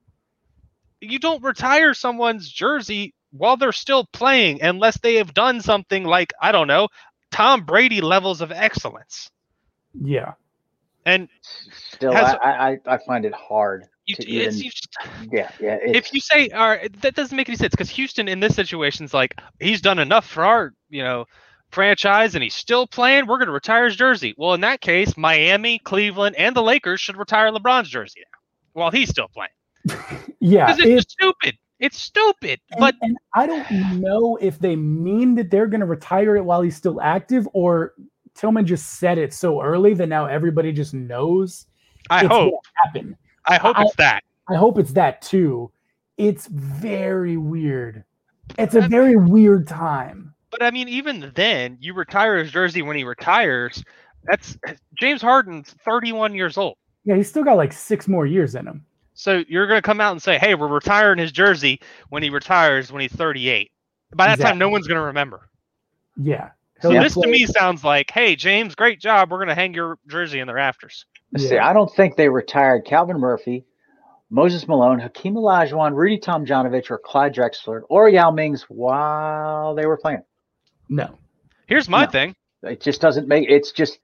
S4: You don't retire someone's jersey while they're still playing unless they have done something like, I don't know, Tom Brady levels of excellence.
S2: Yeah.
S4: And
S3: still,
S4: has,
S3: I, I I find it hard
S4: you,
S3: to even.
S4: You,
S3: yeah, yeah.
S4: If you say, all right, that doesn't make any sense because Houston in this situation is like, he's done enough for our, you know, franchise and he's still playing. We're going to retire his jersey. Well, in that case, Miami, Cleveland, and the Lakers should retire LeBron's jersey now while he's still playing.
S2: Yeah,
S4: because it's, it's stupid. It's stupid.
S2: And,
S4: but
S2: and I don't know if they mean that they're going to retire it while he's still active, or Tillman just said it so early that now everybody just knows.
S4: I
S2: it's
S4: hope.
S2: gonna happen.
S4: I hope
S2: I,
S4: it's that.
S2: I hope it's that too. It's very weird. It's a very weird time.
S4: But I mean, even then, you retire his jersey when he retires. That's James Harden's thirty-one years old.
S2: Yeah, he's still got like six more years in him.
S4: So you're going to come out and say, hey, we're retiring his jersey when he retires when he's thirty-eight. By that
S2: exactly.
S4: time, no one's going to remember.
S2: Yeah.
S4: So this play. to me sounds like, hey, James, great job. We're going to hang your jersey in the rafters.
S3: Yeah.
S2: Yeah.
S3: See, I don't think they retired Calvin Murphy, Moses Malone, Hakeem Olajuwon, Rudy Tomjanovich, or Clyde Drexler, or Yao Ming's while they were playing.
S2: No.
S4: Here's my
S3: no.
S4: thing.
S3: It just doesn't make – it's just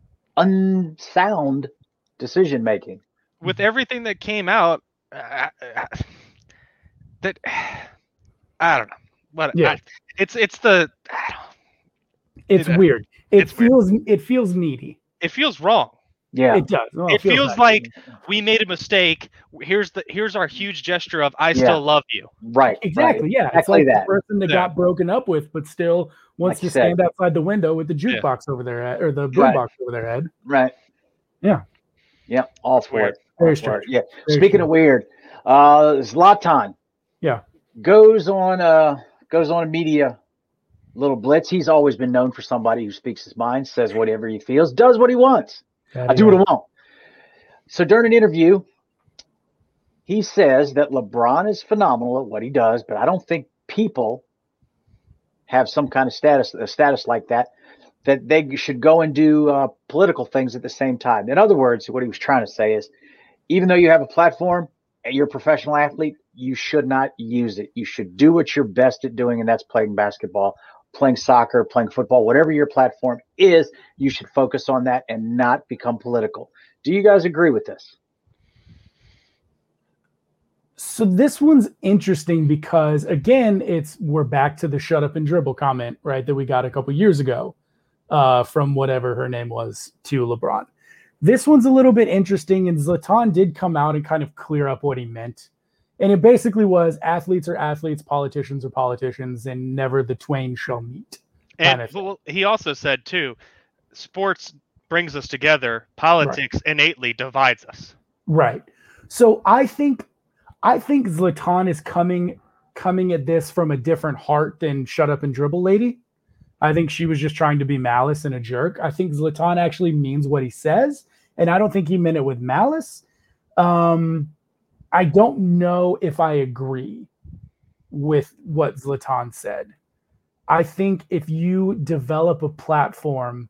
S3: unsound decision-making.
S4: With everything that came out, uh, that I don't know. But
S2: yeah.
S4: I, it's it's the
S2: it's it, weird. It
S4: it's
S2: feels
S4: weird.
S2: It feels needy.
S4: It feels wrong.
S3: Yeah,
S2: it does.
S4: Well, it, it feels, feels like we made a mistake. Here's the here's our huge gesture of I yeah. still love you.
S3: Right.
S2: Exactly.
S3: Right.
S2: Yeah.
S3: Exactly
S2: it's like
S3: that.
S2: the person that yeah. got broken up with, but still wants like to stand said. outside the window with the jukebox yeah. over their head or the boombox right. over their head.
S3: Right.
S2: Yeah.
S3: Yeah. All for
S4: weird.
S3: it.
S2: Very
S3: all
S2: strange.
S3: Yeah.
S2: Very
S3: Speaking
S2: strange.
S3: of weird, uh, Zlatan.
S2: Yeah.
S3: Goes on uh goes on a media little blitz. He's always been known for somebody who speaks his mind, says whatever he feels, does what he wants.
S2: That
S3: I do what I want. So during an interview, he says that LeBron is phenomenal at what he does, but I don't think people have some kind of status, a status like that, that they should go and do uh, political things at the same time. In other words, what he was trying to say is, even though you have a platform and you're a professional athlete, you should not use it. You should do what you're best at doing, and that's playing basketball, playing soccer, playing football, whatever your platform is, you should focus on that and not become political. Do you guys agree with this?
S2: So this one's interesting because, again, it's we're back to the shut up and dribble comment, right, that we got a couple years ago uh, from whatever her name was to LeBron. This one's a little bit interesting, and Zlatan did come out and kind of clear up what he meant. And it basically was athletes are athletes, politicians are politicians, and never the twain shall meet.
S4: And well, he also said, too, sports brings us together. Politics right. innately divides us.
S2: Right. So I think I think Zlatan is coming coming at this from a different heart than Shut Up and Dribble Lady. I think she was just trying to be malice and a jerk. I think Zlatan actually means what he says, and I don't think he meant it with malice. Um, I don't know if I agree with what Zlatan said. I think if you develop a platform,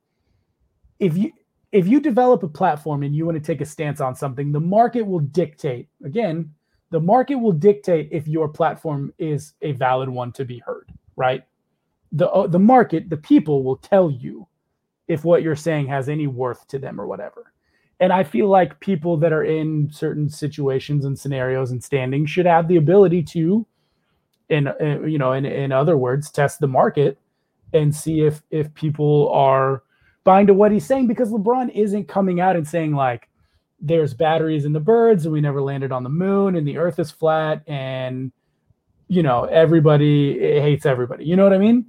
S2: if you if you develop a platform and you want to take a stance on something, the market will dictate. Again, the market will dictate if your platform is a valid one to be heard, right? The uh, the market, the people will tell you if what you're saying has any worth to them or whatever. And I feel like people that are in certain situations and scenarios and standings should have the ability to, in, in you know, in, in other words, test the market and see if if people are buying to what he's saying, because LeBron isn't coming out and saying like, there's batteries in the birds and we never landed on the moon and the earth is flat and, you know, everybody hates everybody. You know what I mean?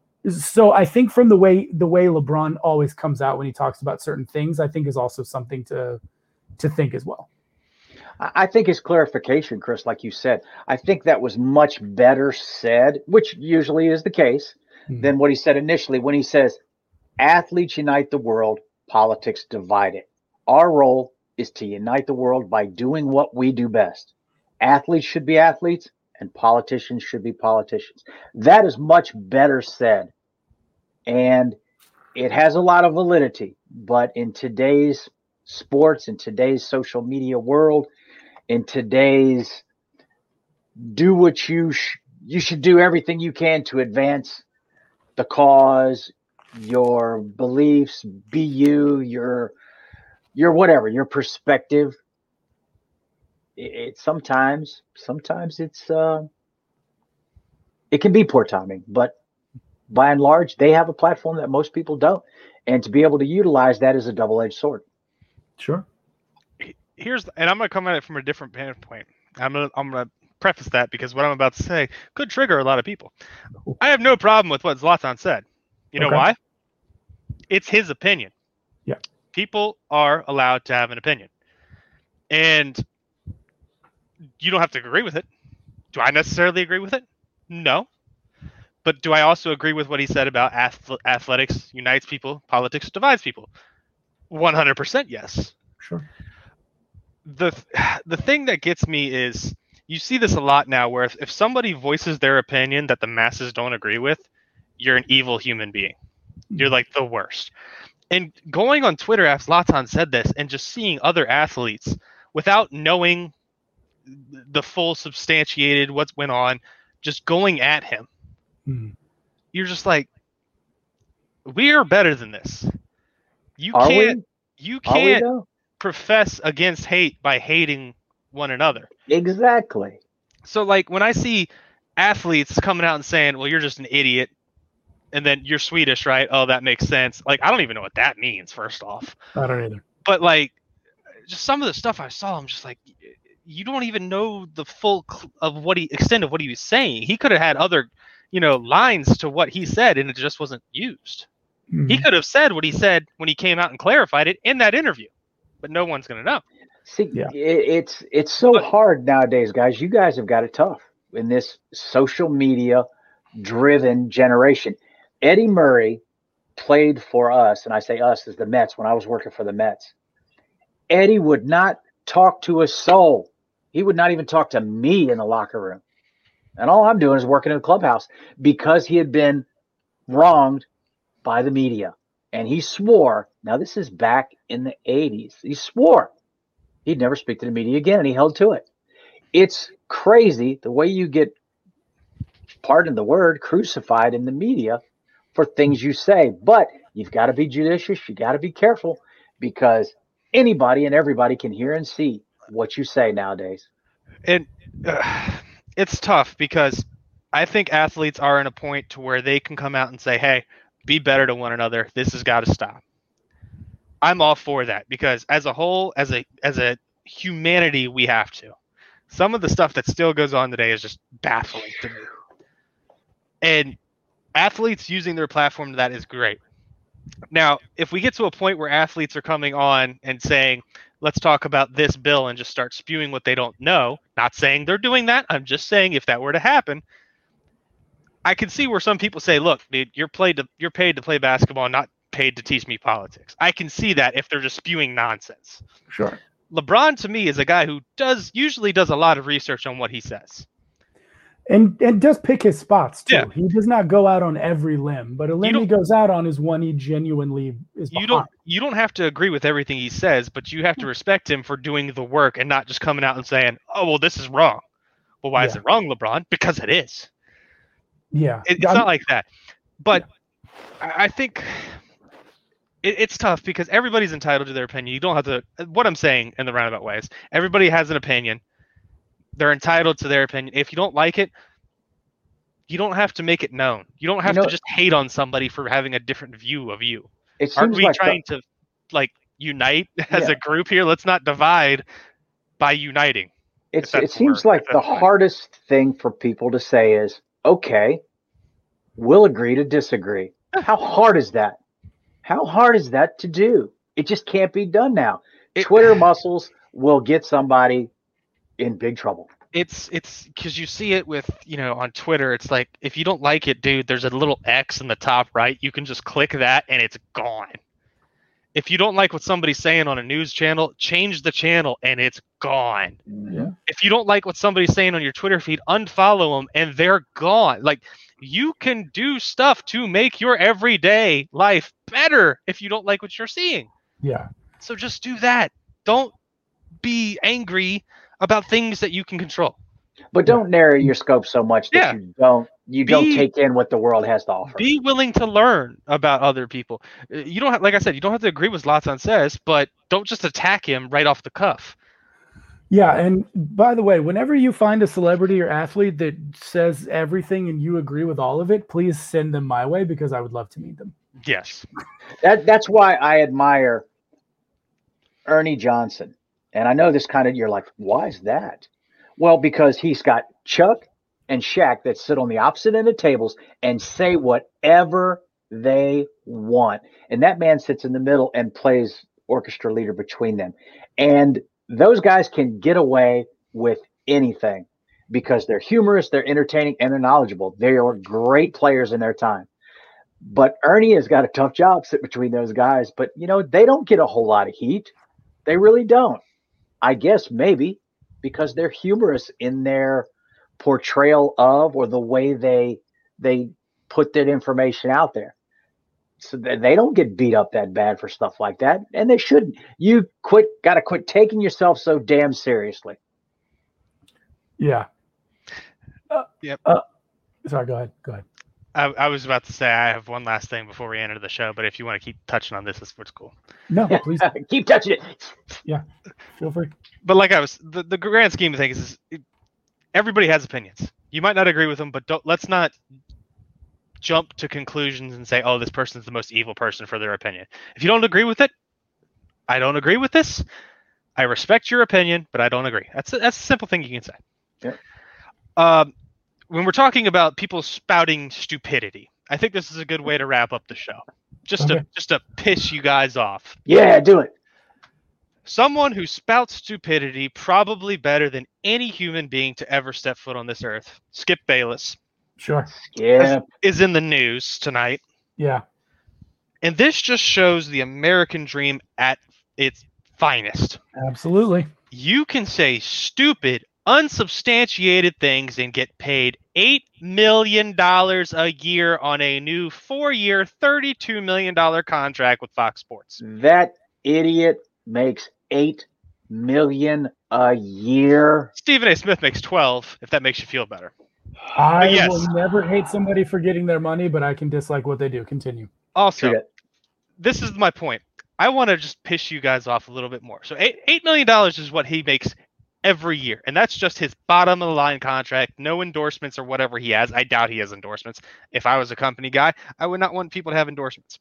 S2: So I think from the way the way LeBron always comes out when he talks about certain things, I think is also something to to think as well.
S3: I think his clarification, Chris, like you said, I think that was much better said, which usually is the case, mm-hmm. than what he said initially when he says, athletes unite the world, politics divide it. Our role is to unite the world by doing what we do best. Athletes should be athletes and politicians should be politicians. That is much better said. And it has a lot of validity. But in today's sports, in today's social media world, in today's do what you sh- you should do everything you can to advance the cause, your beliefs, be you, your your whatever, your perspective. It, it sometimes, sometimes it's uh, it can be poor timing, but by and large, they have a platform that most people don't, and to be able to utilize that is a double-edged sword.
S2: Sure.
S4: Here's, and I'm going to come at it from a different standpoint. I'm going to, I'm going to preface that because what I'm about to say could trigger a lot of people. I have no problem with what Zlatan said. You know
S2: Okay.
S4: why? It's his opinion.
S2: Yeah.
S4: People are allowed to have an opinion. And you don't have to agree with it. Do I necessarily agree with it? No. But do I also agree with what he said about ath- athletics unites people, politics divides people? one hundred percent yes.
S2: Sure.
S4: The the thing that gets me is you see this a lot now where if, if somebody voices their opinion that the masses don't agree with, you're an evil human being. You're like the worst. And going on Twitter after Zlatan said this and just seeing other athletes without knowing the full substantiated what's went on, just going at him.
S2: Mm.
S4: You're just like, we are better than this. You
S3: Are
S4: can't
S3: we?
S4: you
S3: Are we
S4: can't
S3: though?
S4: profess against hate by hating one another.
S3: Exactly.
S4: So like when I see athletes coming out and saying, well, you're just an idiot, and then you're Swedish, right? Oh, that makes sense. Like, I don't even know what that means, first off.
S2: I don't either.
S4: But like, just some of the stuff I saw, I'm just like, you don't even know the full cl- of what he extent of what he was saying. He could have had other, you know, lines to what he said, and it just wasn't used.
S2: Mm.
S4: He could have said what he said when he came out and clarified it in that interview, but no one's gonna know.
S3: See,
S2: Yeah.
S3: it, it's it's so
S4: But-
S3: hard nowadays, guys. You guys have got it tough in this social media driven generation. Eddie Murray played for us, and I say us as the Mets when I was working for the Mets. Eddie would not talk to a soul. He would not even talk to me in the locker room. And all I'm doing is working in the clubhouse because he had been wronged by the media. And he swore, now this is back in the eighties, he swore he'd never speak to the media again, and he held to it. It's crazy the way you get, pardon the word, crucified in the media for things you say. But you've got to be judicious. You got to be careful because anybody and everybody can hear and see what you say nowadays.
S4: And uh, it's tough because I think athletes are in a point to where they can come out and say, hey, be better to one another. This has got to stop. I'm all for that because as a whole, as a as a humanity, we have to. Some of the stuff that still goes on today is just baffling to me. And athletes using their platform to that is great. Now, if we get to a point where athletes are coming on and saying, let's talk about this bill and just start spewing what they don't know, not saying they're doing that, I'm just saying if that were to happen, I can see where some people say, look, dude, you're played to, you're paid to play basketball, not paid to teach me politics. I can see that if they're just spewing nonsense.
S2: Sure.
S4: LeBron, to me, is a guy who does usually does a lot of research on what he says.
S2: And and does pick his spots too.
S4: Yeah.
S2: He does not go out on every limb, but a limb he
S4: don't-
S2: goes out on is one he genuinely is
S4: You
S2: behind.
S4: don't you don't have to agree with everything he says, but you have to respect him for doing the work and not just coming out and saying, "Oh, well, this is wrong." Well, why is
S2: Yeah.
S4: it wrong, LeBron? Because it is.
S2: Yeah.
S4: It, it's
S2: I'm-
S4: not like that. But I I think it, it's tough because everybody's entitled to their opinion. You don't have to. What I'm saying in the roundabout ways, everybody has an opinion. They're entitled to their opinion. If you don't like it, you don't have to make it known. You don't have
S3: know-
S4: to just hate on somebody for having a different view of you.
S3: It
S4: Aren't
S3: seems
S4: we
S3: like the-
S4: trying to like unite as
S3: Yeah.
S4: a group here? Let's not divide by uniting.
S3: It's,
S4: that's
S3: it
S4: the
S3: seems
S4: word,
S3: like
S4: if
S3: the
S4: that's the word.
S3: hardest thing for people to say is, okay, we'll agree to disagree. How hard is that? How hard is that to do? It just can't be done now.
S4: It-
S3: Twitter muscles will get somebody in big trouble.
S4: It's it's because you see it with, you know, on Twitter. It's like, if you don't like it, dude, there's a little X in the top right. You can just click that and it's gone. If you don't like what somebody's saying on a news channel, change the channel and it's gone.
S2: Yeah.
S4: If you don't like what somebody's saying on your Twitter feed, unfollow them and they're gone. Like, you can do stuff to make your everyday life better if you don't like what you're seeing.
S2: Yeah.
S4: So just do that. Don't be angry about things that you can control.
S3: But don't narrow your scope so much that
S4: Yeah.
S3: you don't you don't
S4: Be-
S3: take in what the world has to offer.
S4: Be willing to learn about other people. Uh, You don't have, like I said, you don't have to agree with Zlatan says, but don't just attack him right off the cuff.
S2: Yeah, and by the way, whenever you find a celebrity or athlete that says everything and you agree with all of it, please send them my way because I would love to meet them.
S4: Yes.
S3: That that's why I admire Ernie Johnson. And I know this kind of, you're like, why is that? Well, because he's got Chuck and Shaq that sit on the opposite end of tables and say whatever they want. And that man sits in the middle and plays orchestra leader between them. And those guys can get away with anything because they're humorous, they're entertaining, and they're knowledgeable. They are great players in their time. But Ernie has got a tough job sitting between those guys. But, you know, they don't get a whole lot of heat. They really don't. I guess maybe because they're humorous in their portrayal of or the way they they put that information out there. So they don't get beat up that bad for stuff like that. And they shouldn't. You quit, got to quit taking yourself so damn seriously.
S2: Yeah.
S4: Uh, yep.
S2: Uh, sorry, go ahead. Go ahead.
S4: I, I was about to say I have one last thing before we enter the show, but if you want to keep touching on this, it's what's cool.
S2: No, please
S3: keep touching it.
S2: Yeah, feel free.
S4: But like I was, the, the grand scheme of things is, it, everybody has opinions. You might not agree with them, but don't let's not jump to conclusions and say, "Oh, this person's the most evil person for their opinion." If you don't agree with it, I don't agree with this. I respect your opinion, but I don't agree. That's a, that's a simple thing you can say.
S3: Yeah.
S4: Um. When we're talking about people spouting stupidity, I think this is a good way to wrap up the show. Just
S2: Okay.
S4: to just to piss you guys off.
S3: Yeah, do it.
S4: Someone who spouts stupidity probably better than any human being to ever step foot on this earth, Skip Bayless,
S2: Sure.
S3: Yeah.
S4: is in the news tonight.
S2: Yeah.
S4: And this just shows the American dream at its finest.
S2: Absolutely.
S4: You can say stupid, unsubstantiated things and get paid eight million dollars a year on a new four-year, thirty-two million dollars contract with Fox Sports.
S3: That idiot makes eight million a year.
S4: Stephen A. Smith makes twelve, if that makes you feel better.
S2: I
S4: But yes.
S2: will never hate somebody for getting their money, but I can dislike what they do. Continue.
S4: Also,
S3: Yeah.
S4: this is my point. I want to just piss you guys off a little bit more. So eight eight million dollars is what he makes every year, and that's just his bottom of the line contract. No endorsements or whatever he has. I doubt he has endorsements. If I was a company guy, I would not want people to have endorsements.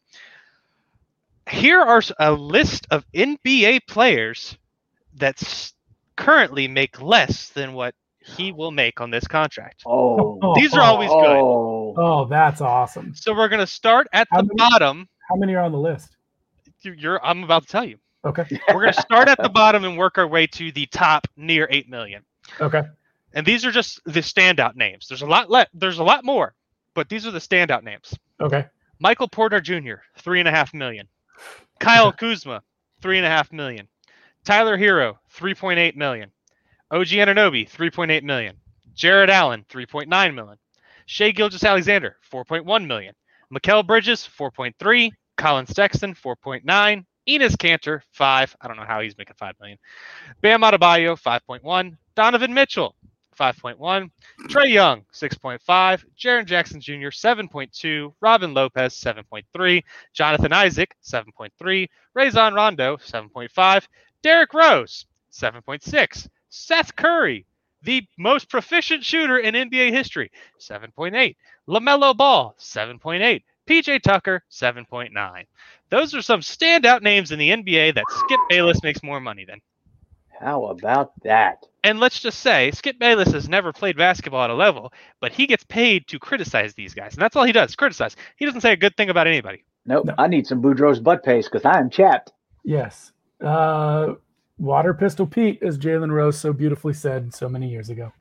S4: Here are a list of N B A players that s- currently make less than what he will make on this contract.
S3: Oh,
S4: These are always good.
S3: oh.
S2: Oh, that's awesome.
S4: So we're going to start at
S2: How
S4: the
S2: many-
S4: bottom.
S2: How many are on the list?
S4: You- You're, I'm about to tell you.
S2: Okay.
S4: We're going to start at the bottom and work our way to the top near eight million.
S2: Okay.
S4: And these are just the standout names. There's a lot le- There's a lot more, but these are the standout names.
S2: Okay.
S4: Michael Porter Junior, three and a half million. Kyle Kuzma, three and a half million. Tyler Hero, three point eight million. O G Anunoby, three point eight million. Jared Allen, three point nine million. Shai Gilgeous-Alexander, four point one million. Mikal Bridges, four point three. Colin Sexton, four point nine. Enes Kanter, five. I don't know how he's making five million. Bam Adebayo, five point one. Donovan Mitchell, five point one. Trae Young, six point five. Jaren Jackson Junior, seven point two. Robin Lopez, seven point three. Jonathan Isaac, seven point three. Rajon Rondo, seven point five. Derrick Rose, seven point six. Seth Curry, the most proficient shooter in N B A history, seven point eight. LaMelo Ball, seven point eight. P J Tucker, seven point nine. Those are some standout names in the N B A that Skip Bayless makes more money than.
S3: How about that?
S4: And let's just say, Skip Bayless has never played basketball at a level, but he gets paid to criticize these guys. And that's all he does, criticize. He doesn't say a good thing about anybody.
S3: Nope.
S2: No.
S3: I need some Boudreaux's butt paste because I am chapped.
S2: Yes. Uh, Water Pistol Pete, as Jalen Rose so beautifully said so many years ago.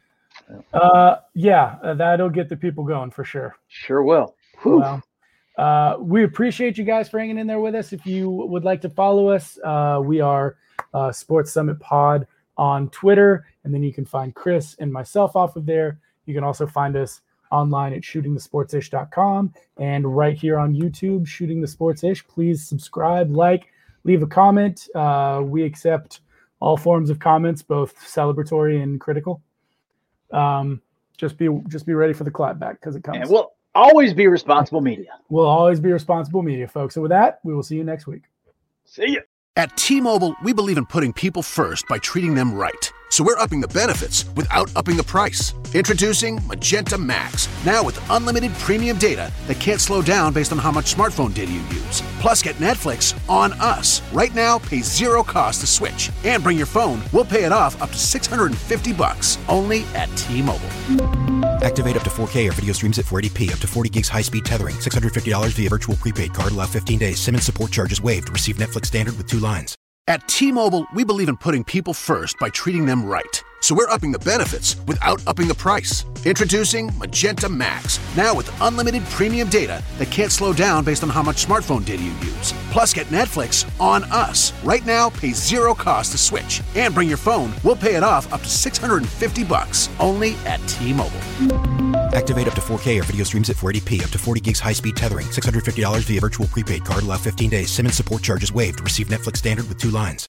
S2: Uh, yeah, uh, that'll get the people going for sure.
S3: Sure will. Whew.
S2: Well, uh, we appreciate you guys for hanging in there with us. If you would like to follow us, uh, we are uh, Sports Summit Pod on Twitter, and then you can find Chris and myself off of there. You can also find us online at shooting the sports ish dot com and right here on YouTube, Shooting the Sports Ish. Please subscribe, like, leave a comment. Uh, we accept all forms of comments, both celebratory and critical. Um, just be just be ready for the clapback because it comes.
S3: And we'll always be responsible media.
S2: We'll always be responsible media, folks. So with that, we will see you next week.
S3: See ya.
S5: At T-Mobile, we believe in putting people first by treating them right. So we're upping the benefits without upping the price. Introducing Magenta Max, now with unlimited premium data that can't slow down based on how much smartphone data you use. Plus, get Netflix on us. Right now, pay zero cost to switch. And bring your phone, we'll pay it off up to six hundred fifty bucks, only at T-Mobile.
S6: Activate up to four K or video streams at four eighty p, up to forty gigs high-speed tethering, six hundred fifty dollars via virtual prepaid card, allow fifteen days. SIM and support charges waived. Receive Netflix standard with two lines.
S5: At T-Mobile, we believe in putting people first by treating them right. So we're upping the benefits without upping the price. Introducing Magenta Max, now with unlimited premium data that can't slow down based on how much smartphone data you use. Plus, get Netflix on us. Right now, pay zero cost to switch. And bring your phone, we'll pay it off up to six hundred fifty bucks, only at T-Mobile.
S6: Activate up to four K or video streams at four eighty p, up to forty gigs high-speed tethering, six hundred fifty dollars via virtual prepaid card, allow fifteen days. SIM and support charges waived. Receive Netflix standard with two lines.